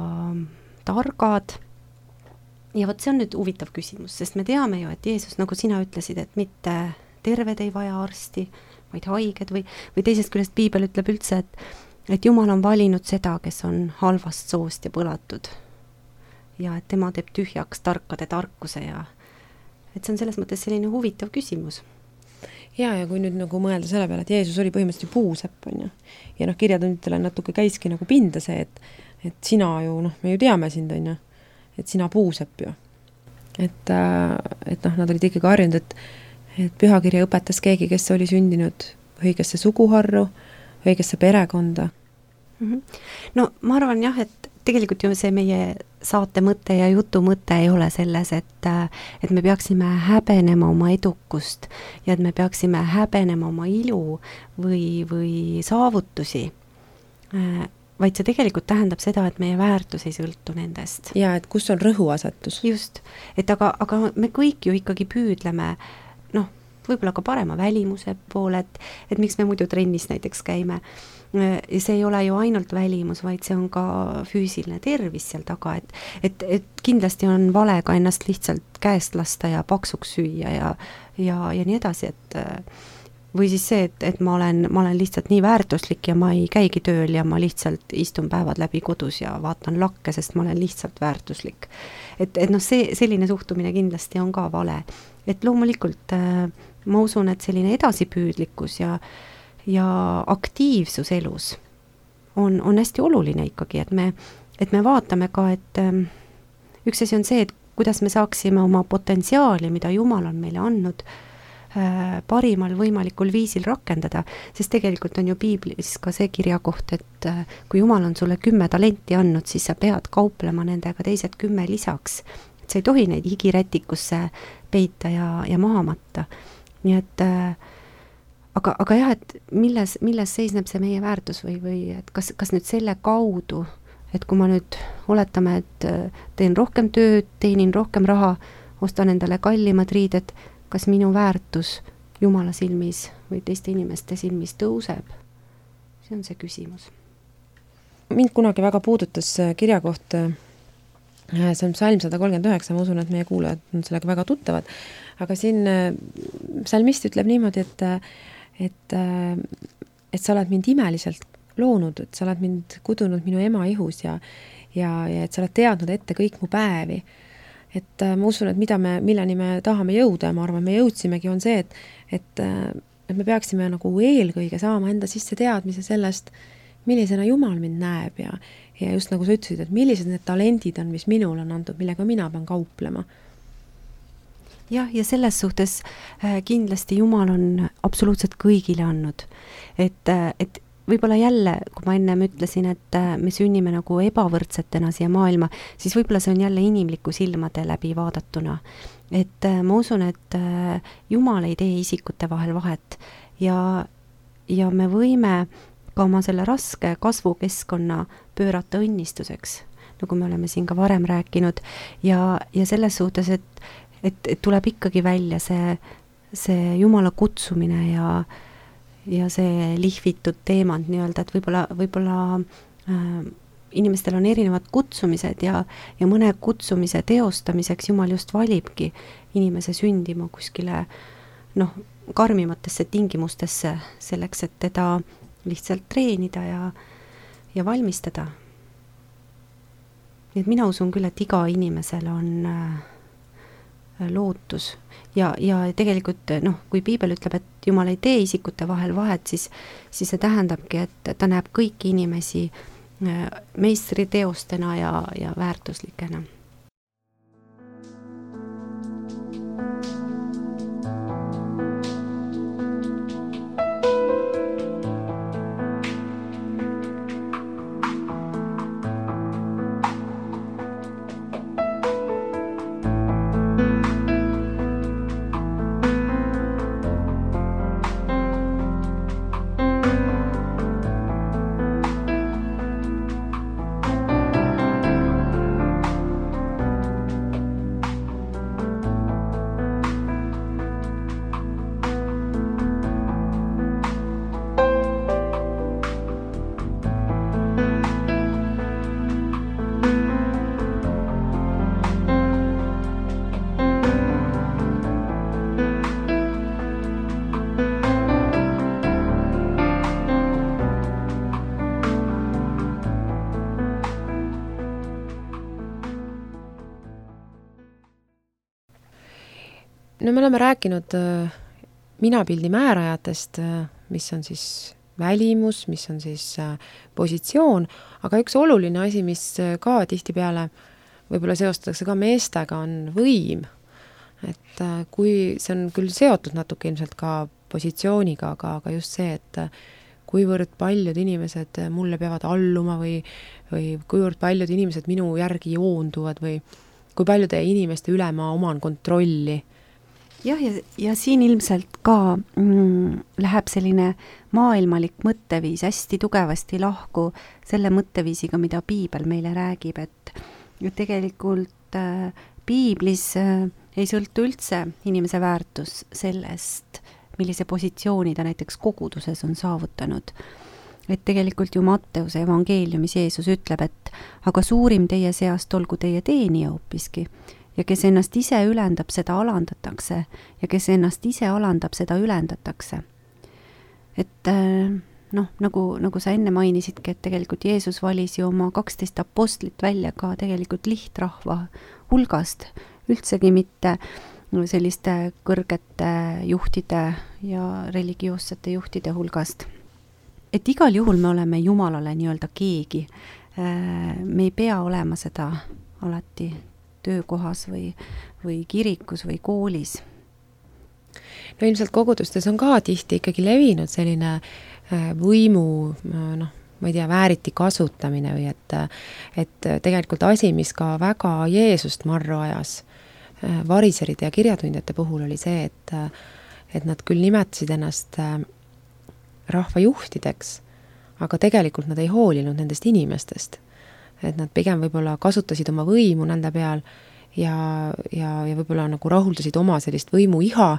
targad. Ja vot see on nüüd huvitav küsimus, sest me teame ju, et Jeesus, nagu sina ütlesid, et mitte terved ei vaja arsti, vaid haiged või teisest küljest Piibel ütleb üldse, et Jumal on valinud seda, kes on halvast soost ja põlatud ja et tema teeb tühjaks tarkade tarkuse ja et see on selles mõttes selline huvitav küsimus. Ja kui nüüd nagu mõelda selle peale, et Jeesus oli põhimõtteliselt puusepp, on ju. Ja kirjatunditele natuke käiski nagu pinda see, et sina ju, me ju teame sind, on ju, et sina puusepp ju. Et nad olid ikkagi harjunud, et pühakirja õpetas keegi, kes oli sündinud õigesse suguharru, õigesse perekonda. No ma arvan jah, et tegelikult ju see meie saate mõte ja jutu mõte ei ole selles, et me peaksime häbenema oma edukust ja et me peaksime häbenema oma ilu või saavutusi, vaid see tegelikult tähendab seda, et meie väärtus ei sõltu nendest. Ja et kus on rõhuasetus. Just, et aga me kõik ju ikkagi püüdleme, võib-olla ka parema välimuse poole, et miks me muidu trennis näiteks käime. Ja see ei ole ju ainult välimus, vaid see on ka füüsiline tervis seal taga, et kindlasti on vale ka ennast lihtsalt käest lasta ja paksuks süüa ja nii edasi, et või siis see, et ma olen lihtsalt nii väärtuslik ja ma ei käigi tööl ja ma lihtsalt istun päevad läbi kodus ja vaatan lakke, sest ma olen lihtsalt väärtuslik. Et see selline suhtumine kindlasti on ka vale. Et loomulikult ma usun, et selline edasipüüdlikkus ja aktiivsus elus on hästi oluline ikkagi, et me vaatame ka, et üks asi on see, et kuidas me saaksime oma potentsiaali, mida Jumal on meile andnud, parimal võimalikul viisil rakendada, sest tegelikult on ju piiblis ka see kirjakoht, et kui Jumal on sulle 10 talenti andnud, siis sa pead kauplema nendega teised 10 lisaks. Et sa ei tohi neid higirätikusse peita ja maha matta. Nii et aga jah, et milles seisneb see meie väärtus või et kas nüüd selle kaudu, et kui ma nüüd oletame, et teen rohkem tööd, teenin rohkem raha, ostan endale kallimad riided, kas minu väärtus Jumala silmis või teiste inimeste silmis tõuseb? See on see küsimus. Mind kunagi väga puudutas kirjakoht, see on Psalm 139, ma usun, et meie kuulajad on sellega väga tuttavad, aga siin psalmist ütleb niimoodi, et sa oled mind imeliselt loonud, et sa oled mind kudunud minu ema ihus ja et sa oled teadnud ette kõik mu päevi. Et ma usun, et milleni me tahame jõuda ja ma arvan, me jõudsimegi on see, et me peaksime nagu eelkõige saama enda sisse teadmise sellest, millisena Jumal mind näeb ja just nagu sa ütlesid, et millised need talendid on, mis minul on antud, millega mina pean kauplema. Jah, ja selles suhtes kindlasti Jumal on absoluutselt kõigile andnud. Et võib-olla jälle, kui ma ennem ütlesin, et me sünnime nagu ebavõrdsetena siia maailma, siis võib-olla see on jälle inimliku silmade läbi vaadatuna. Et ma usun, et Jumal ei tee isikute vahel vahet ja me võime ka oma selle raske kasvukeskkonna pöörata õnnistuseks, nagu me oleme siin ka varem rääkinud ja selles suhtes, et tuleb ikkagi välja see Jumala kutsumine ja see lihvitud teemant nii-öelda, et võib-olla inimestel on erinevad kutsumised ja mõne kutsumise teostamiseks Jumal just valibki inimese sündima kuskile karmimatesse tingimustesse selleks, et teda lihtsalt treenida ja valmistada. Nii et mina usun küll, et iga inimesel on lootus ja tegelikult kui piibel ütleb, et Jumal ei tee isikute vahel vahet, siis see tähendabki, et ta näeb kõiki inimesi meistriteostena ja väärtuslikena. No me oleme rääkinud minapildi määrajatest, mis on siis välimus, mis on siis positsioon, aga üks oluline asi, mis ka tihtipeale võib-olla seostatakse ka meestega, on võim. Et kui see on küll seotud natuke ilmselt ka positsiooniga, aga just see, et kuivõrd paljud inimesed mulle peavad alluma või kuivõrd paljud inimesed minu järgi joonduvad või kui paljude inimeste üle ma oman kontrolli. Jah, ja siin ilmselt ka läheb selline maailmalik mõtteviis hästi tugevasti lahku selle mõtteviisiga, mida piibel meile räägib, et tegelikult piiblis ei sõltu üldse inimese väärtus sellest, millise positsiooni ta näiteks koguduses on saavutanud. Et tegelikult ju Matteuse evangeeliumis Jeesus ütleb, et aga suurim teie seast olgu teie teenija hoopiski. Ja kes ennast ise ülendab, seda alandatakse. Ja kes ennast ise alandab, seda ülendatakse. Et nagu sa enne mainisidki, et tegelikult Jeesus valis ju oma 12 apostlit välja ka tegelikult lihtrahva hulgast, üldsegi mitte selliste kõrgete juhtide ja religioossete juhtide hulgast. et igal juhul me oleme Jumalale nii-öelda keegi. Me ei pea olema seda alati töökohas või kirikus või koolis. No ilmselt kogudustes on ka tihti ikkagi levinud selline võimu, ma ei tea, vääriti kasutamine või et tegelikult asi, mis ka väga Jeesust marru ajas variseride ja kirjatundjate puhul oli see, et nad küll nimetasid ennast rahvajuhtideks, aga tegelikult nad ei hoolinud nendest inimestest. Et nad pigem võib-olla kasutasid oma võimu nende peal ja võib-olla nagu rahuldasid oma sellist võimuiha,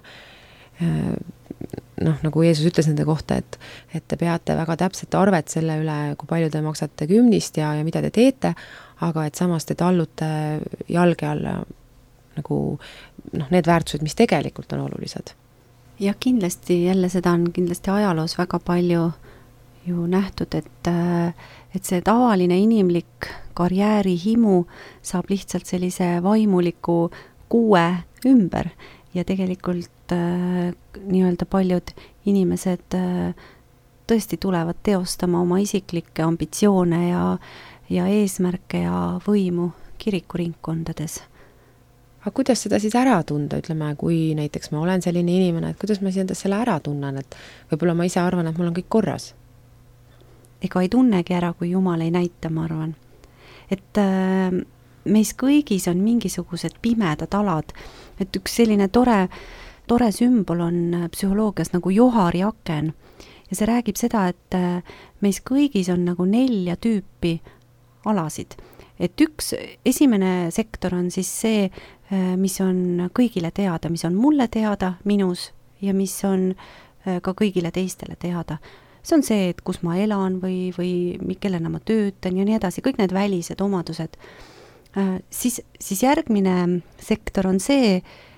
nagu Jeesus ütles nende kohta, et te peate väga täpset arvet selle üle, kui palju te maksate kümnist ja mida te teete, aga et samas te tallute jalge alla nagu need väärtused, mis tegelikult on olulised. Ja kindlasti jälle seda on kindlasti ajaloos väga palju ju nähtud, et see tavaline inimlik karjäärihimu saab lihtsalt sellise vaimuliku kuue ümber ja tegelikult nii-öelda paljud inimesed tõesti tulevad teostama oma isiklikke ambitsioone ja eesmärke ja võimu kirikuringkondades. Aga kuidas seda siis ära tunda, ütleme, kui näiteks ma olen selline inimene, et kuidas ma siis selle ära tunnen, et võib-olla ma ise arvan, et mul on kõik korras? Ega ei tunnegi ära, kui Jumal ei näita, ma arvan. Et meis kõigis on mingisugused pimedad alad, et üks selline tore sümbol on psühholoogias nagu johari aken ja see räägib seda, et meis kõigis on nagu 4 tüüpi alasid. Et esimene sektor on siis see, mis on kõigile teada, mis on mulle teada minus ja mis on ka kõigile teistele teada. See on see, et kus ma elan või kellena ma töötan ja nii edasi, kõik need välised omadused. Siis järgmine sektor on see,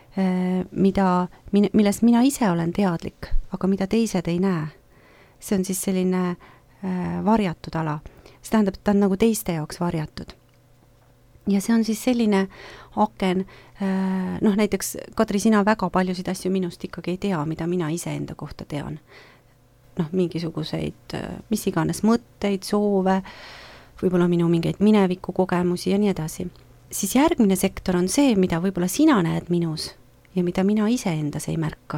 millest mina ise olen teadlik, aga mida teised ei näe. See on siis selline varjatud ala. See tähendab, et ta on nagu teiste jaoks varjatud. Ja see on siis selline aken, näiteks Kadri, sina väga paljusid asju minust ikkagi ei tea, mida mina ise enda kohta tean. Mingisuguseid, mis iganes mõtteid, soove, võib-olla minu mingeid mineviku kogemusi ja nii edasi. Siis järgmine sektor on see, mida võib-olla sina näed minus ja mida mina ise endas ei märka.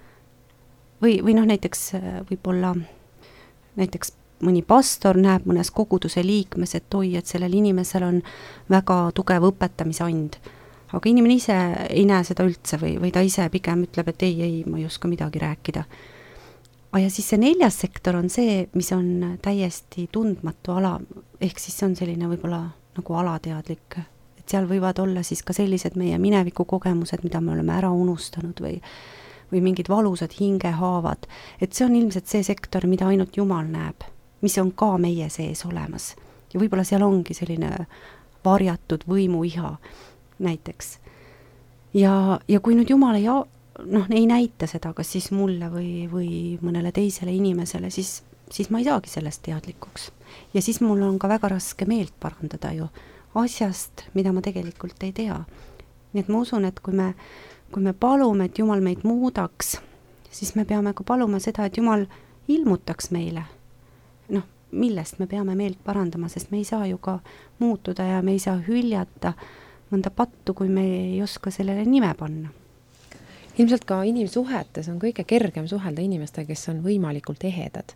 Või näiteks võib-olla näiteks mõni pastor näeb mõnes koguduse liikmes, et et sellel inimesel on väga tugev õpetamisand. Aga inimene ise ei näe seda üldse või ta ise pigem ütleb, et ei, ma ei oska midagi rääkida. Ja siis see 4. sektor on see, mis on täiesti tundmatu ala, ehk siis see on selline võib-olla nagu alateadlik. Et seal võivad olla siis ka sellised meie mineviku kogemused, mida me oleme ära unustanud või mingid valusad hingehaavad. Et see on ilmselt see sektor, mida ainult Jumal näeb, mis on ka meie sees olemas. Ja võib-olla seal ongi selline varjatud võimuiha näiteks. Ja kui nüüd Jumal ei näita seda, kas siis mulle või mõnele teisele inimesele, siis ma ei saagi sellest teadlikuks. Ja siis mul on ka väga raske meelt parandada ju asjast, mida ma tegelikult ei tea. Nii et ma usun, et kui me palume, et Jumal meid muudaks, siis me peame ka paluma seda, et Jumal ilmutaks meile. Millest me peame meelt parandama, sest me ei saa ju ka muutuda ja me ei saa hüljata mõnda pattu, kui me ei oska sellele nime panna. Ilmselt ka inimsuhetes on kõige kergem suhelda inimestega, kes on võimalikult ehedad.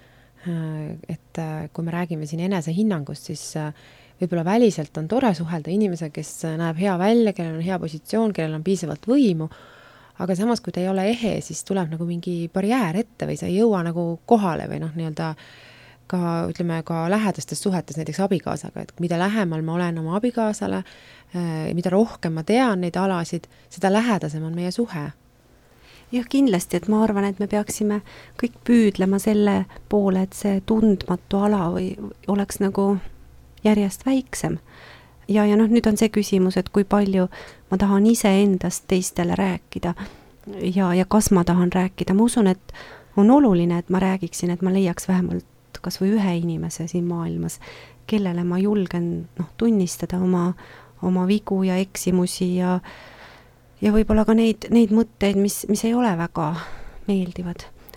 Et kui me räägime siin enesehinnangust, siis võib-olla väliselt on tore suhelda inimese, kes näeb hea välja, kellel on hea positsioon, kellel on piisavalt võimu, aga samas, kui ta ei ole ehe, siis tuleb nagu mingi barjäär ette või sa ei jõua nagu kohale või nii-öelda ka lähedastes suhetes, näiteks abikaasaga, et mida lähemal ma olen oma abikaasale, mida rohkem ma tean neid alasid, seda lähedasem on meie suhe. Jah, kindlasti, et ma arvan, et me peaksime kõik püüdlema selle poole, et see tundmatu ala oleks nagu järjest väiksem. Ja nüüd on see küsimus, et kui palju ma tahan ise endast teistele rääkida ja kas ma tahan rääkida. Ma usun, et on oluline, et ma räägiksin, et ma leiaks vähemalt kas või ühe inimese siin maailmas, kellele ma julgen tunnistada oma vigu ja eksimusi ja võib-olla ka neid mõtteid, mis ei ole väga meeldivad.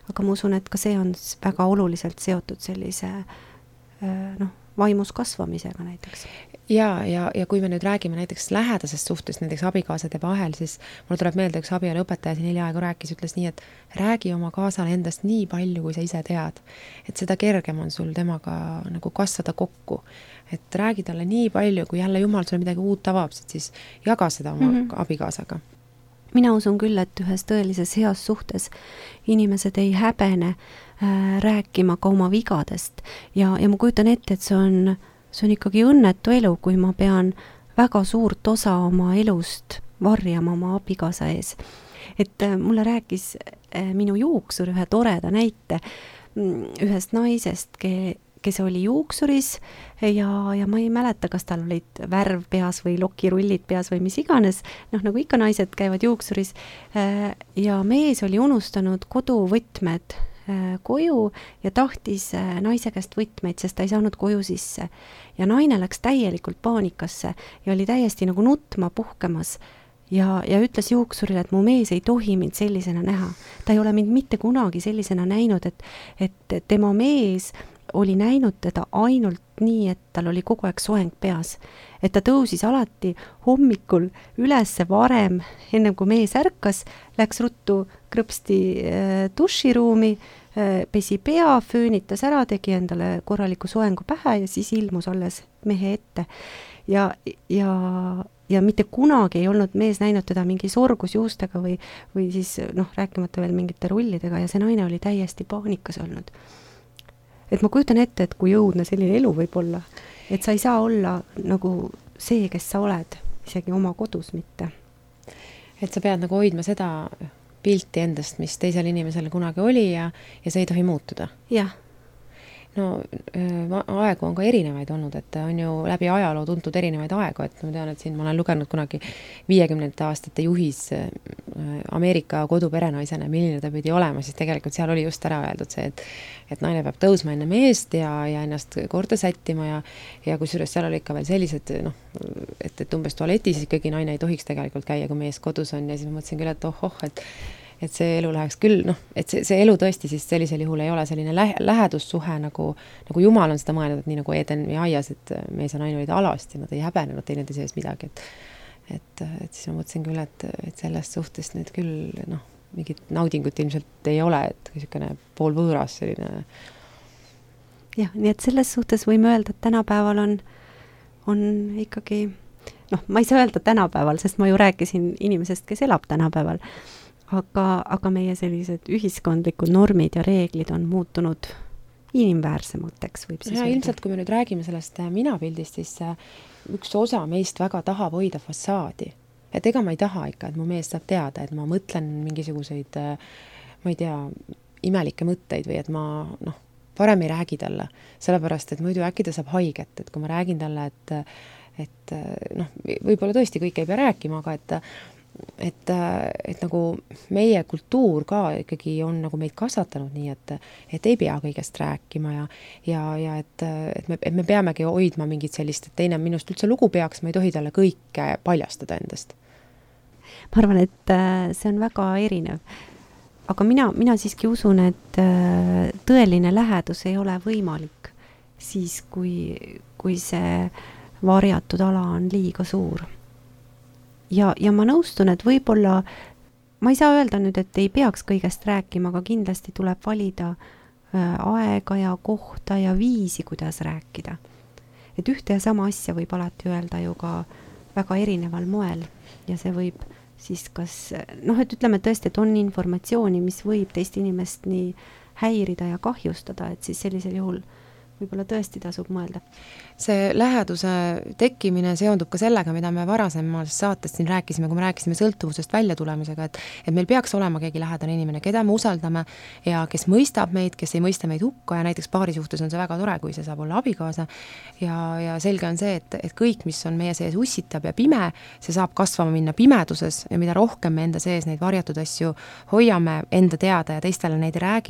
aga ma usun, et ka see on väga oluliselt seotud sellise vaimus kasvamisega näiteks. Ja kui me nüüd räägime näiteks lähedasest suhtest, näiteks abikaasade vahel, siis mul tuleb meelde üks abieluõpetaja siin hiljaaegu rääkis, ütles nii, et räägi oma kaasale endast nii palju, kui sa ise tead. Et seda kergem on sul temaga nagu kasvada kokku. Et räägi talle nii palju, kui jälle Jumal sulle midagi uut avab, siis jaga seda oma abikaasaga. Mina usun küll, et ühes tõelises heas suhtes inimesed ei häbene rääkima ka oma vigadest ja ma kujutan ette, et see on ikkagi õnnetu elu, kui ma pean väga suurt osa oma elust varjama oma abikaasa ees. Et mulle rääkis minu juuksur ühe toreda näite ühest naisest, kes oli juuksuris ja ma ei mäleta, kas tal olid värv peas või lokirullid peas või mis iganes, nagu ikka naised käivad juuksuris ja mees oli unustanud koduvõtmed koju ja tahtis naise käest võtmeid, sest ta ei saanud koju sisse. Ja naine läks täielikult paanikasse ja oli täiesti nagu nutma puhkemas ja ütles juuksurile, et mu mees ei tohi mind sellisena näha. Ta ei ole mind mitte kunagi sellisena näinud, et tema mees oli näinud teda ainult nii, et tal oli kogu aeg soeng peas. Et ta tõusis alati hommikul ülesse varem, ennem kui mees ärkas, läks ruttu krõpsti duširuumi, pesi pea, föönitas ära, tegi endale korraliku soengu pähe ja siis ilmus alles mehe ette. Ja mitte kunagi ei olnud mees näinud teda mingi sorgusjuustega või siis rääkimata veel mingite rullidega ja see naine oli täiesti paanikas olnud. Et ma kujutan ette, et kui jõudne selline elu võib olla, et sa ei saa olla nagu see, kes sa oled, isegi oma kodus mitte. Et sa pead nagu hoidma seda pilti endast, mis teisel inimesel kunagi oli ja see ei tohi muutuda. Jah. No aegu on ka erinevaid olnud, et on ju läbi ajaloo tuntud erinevaid aegu, et ma tean, et siin ma olen lugenud kunagi 50 aastate juhis Ameerika koduperenaisena, milline ta pidi olema, siis tegelikult seal oli just ära öeldud see, et naine peab tõusma enne meest ja ennast korda sättima ja kusjuures seal oli ikka veel sellised, et umbes tualetis ikkagi naine ei tohiks tegelikult käia, kui mees kodus on ja siis ma mõtlesin küll, et et see elu läheks küll, et see elu tõesti siis sellisel juhul ei ole selline lähedussuhe, nagu Jumal on seda mõelnud, et nii nagu Eden ja aias, et mees ja naine olid alasti, nad ei häbenenud teineteise ees midagi, et siis ma mõtlesin küll, et sellest suhtest nüüd küll mingit naudingut ilmselt ei ole, et niisugune pool võõras selline. Jah, nii et selles suhtes võime öelda, et tänapäeval on ikkagi, ma ei saa öelda tänapäeval, sest ma ju rääkisin inimesest, kes elab tänapäeval, aga meie sellised ühiskondlikud normid ja reeglid on muutunud inimväärsemateks, võib siis öelda. Ilmselt, kui me nüüd räägime sellest minapildist, siis üks osa meist väga tahab hoida fassaadi. Et ega ma ei taha ikka, et mu mees saab teada, et ma mõtlen mingisuguseid, ma ei tea, imelikke mõtteid või et ma parem ei räägi talle, sellepärast, et muidu äkki ta saab haiget, et kui ma räägin talle, et võib-olla tõesti kõik ei pea rääkima, aga et nagu meie kultuur ka ikkagi on nagu meid kasvatanud nii, et ei pea kõigest rääkima ja et me peamegi hoidma mingit sellist, et teine minust üldse lugu peaks, ma ei tohi talle kõike paljastada endast. Ma arvan, et see on väga erinev. Aga mina siiski usun, et tõeline lähedus ei ole võimalik siis, kui see varjatud ala on liiga suur. Ja ma nõustun, et võib-olla, ma ei saa öelda nüüd, et ei peaks kõigest rääkima, aga kindlasti tuleb valida aega ja kohta ja viisi, kuidas rääkida. Et ühte ja sama asja võib alati öelda ju ka väga erineval moel ja see võib siis kas, et ütleme tõesti, et on informatsiooni, mis võib teist inimest nii häirida ja kahjustada, et siis sellisel juhul võib-olla tõesti tasub mõelda. See läheduse tekkimine seondub ka sellega, mida me varasemas saates siin rääkisime, kui me rääkisime sõltuvusest välja tulemisega, et meil peaks olema keegi lähedane inimene, keda me usaldame ja kes mõistab meid, kes ei mõista meid hukka ja näiteks paari suhtes on see väga tore, kui see saab olla abikaasa ja selge on see, et kõik, mis on meie sees ussitab ja pime, see saab kasvama minna pimeduses ja mida rohkem me enda sees neid varjatud asju hoiame enda teada ja teistele neid ei räägi,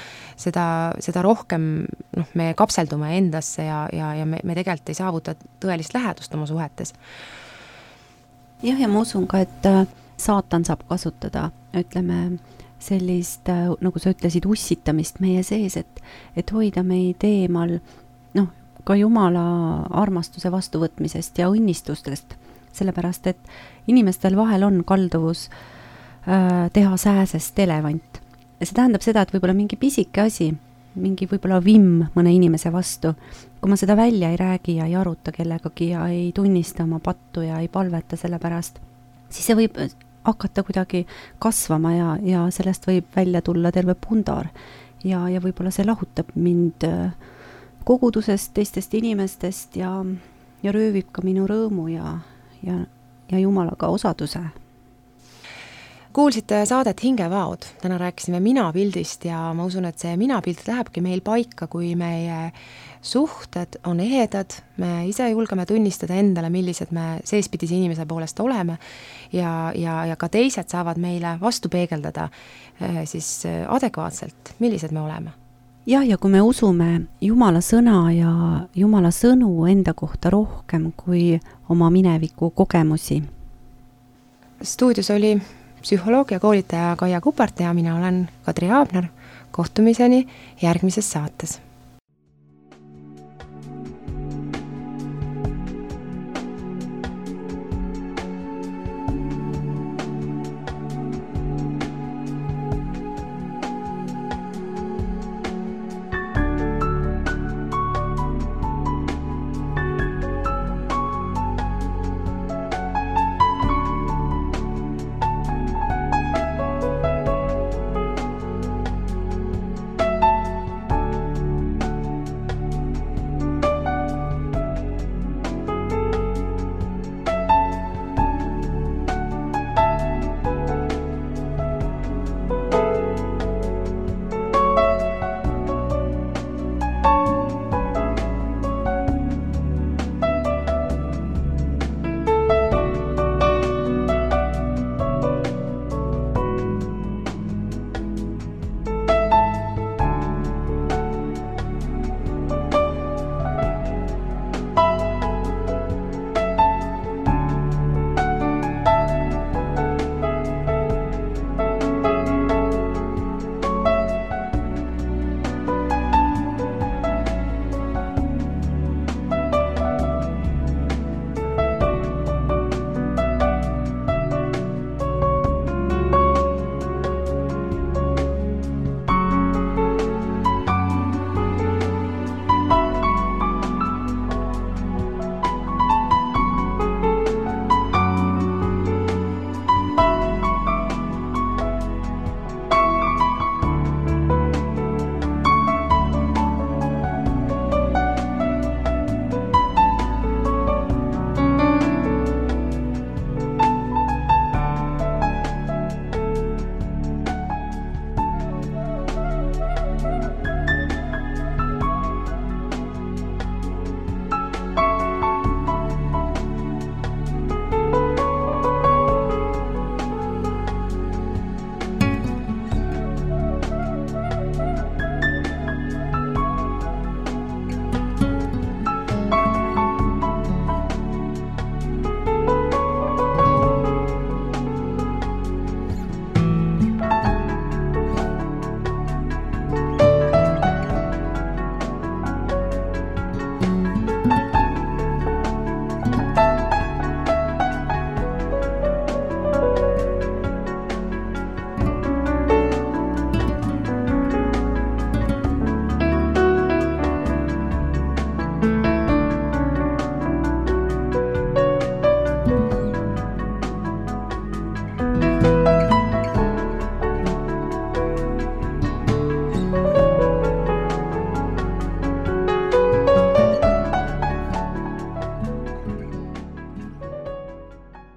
seda rohkem me kapseldume endasse ja me tegelikult ei saavuta tõelist lähedust oma suhetes. Jah, ja ma usun ka, et saatan saab kasutada, ütleme, sellist, nagu sa ütlesid, ussitamist meie sees, et hoida meid eemal, ka Jumala armastuse vastuvõtmisest ja õnnistustest, sellepärast, et inimestel vahel on kalduvus teha sääsest elevant. Ja see tähendab seda, et võib-olla mingi pisike asi, mingi võib-olla vimm mõne inimese vastu, kui ma seda välja ei räägi ja ei aruta kellegagi ja ei tunnista oma pattu ja ei palveta selle pärast, siis see võib hakata kuidagi kasvama ja sellest võib välja tulla terve pundar. Ja võib-olla see lahutab mind kogudusest, teistest inimestest ja röövib ka minu rõõmu ja Jumalaga osaduse. Kuulsite saadet Hingevaod. Täna rääkisime minapildist ja ma usun, et see minapilt lähebki meil paika, kui meie suhted on ehedad, me ise julgeme tunnistada endale, millised me seespidise inimese poolest oleme ja ka teised saavad meile vastu peegeldada siis adekvaatselt, millised me oleme. Ja kui me usume Jumala sõna ja Jumala sõnu enda kohta rohkem kui oma mineviku kogemusi. Stuudios oli psühholoogia koolitaja Kaia Kupart ja mina olen Kadri Aabner. Kohtumiseni järgmises saates.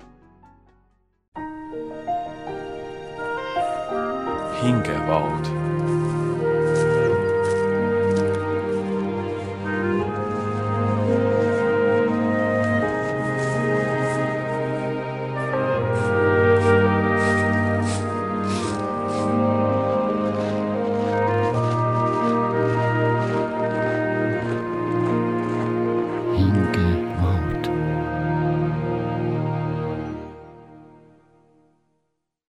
Hingevaod.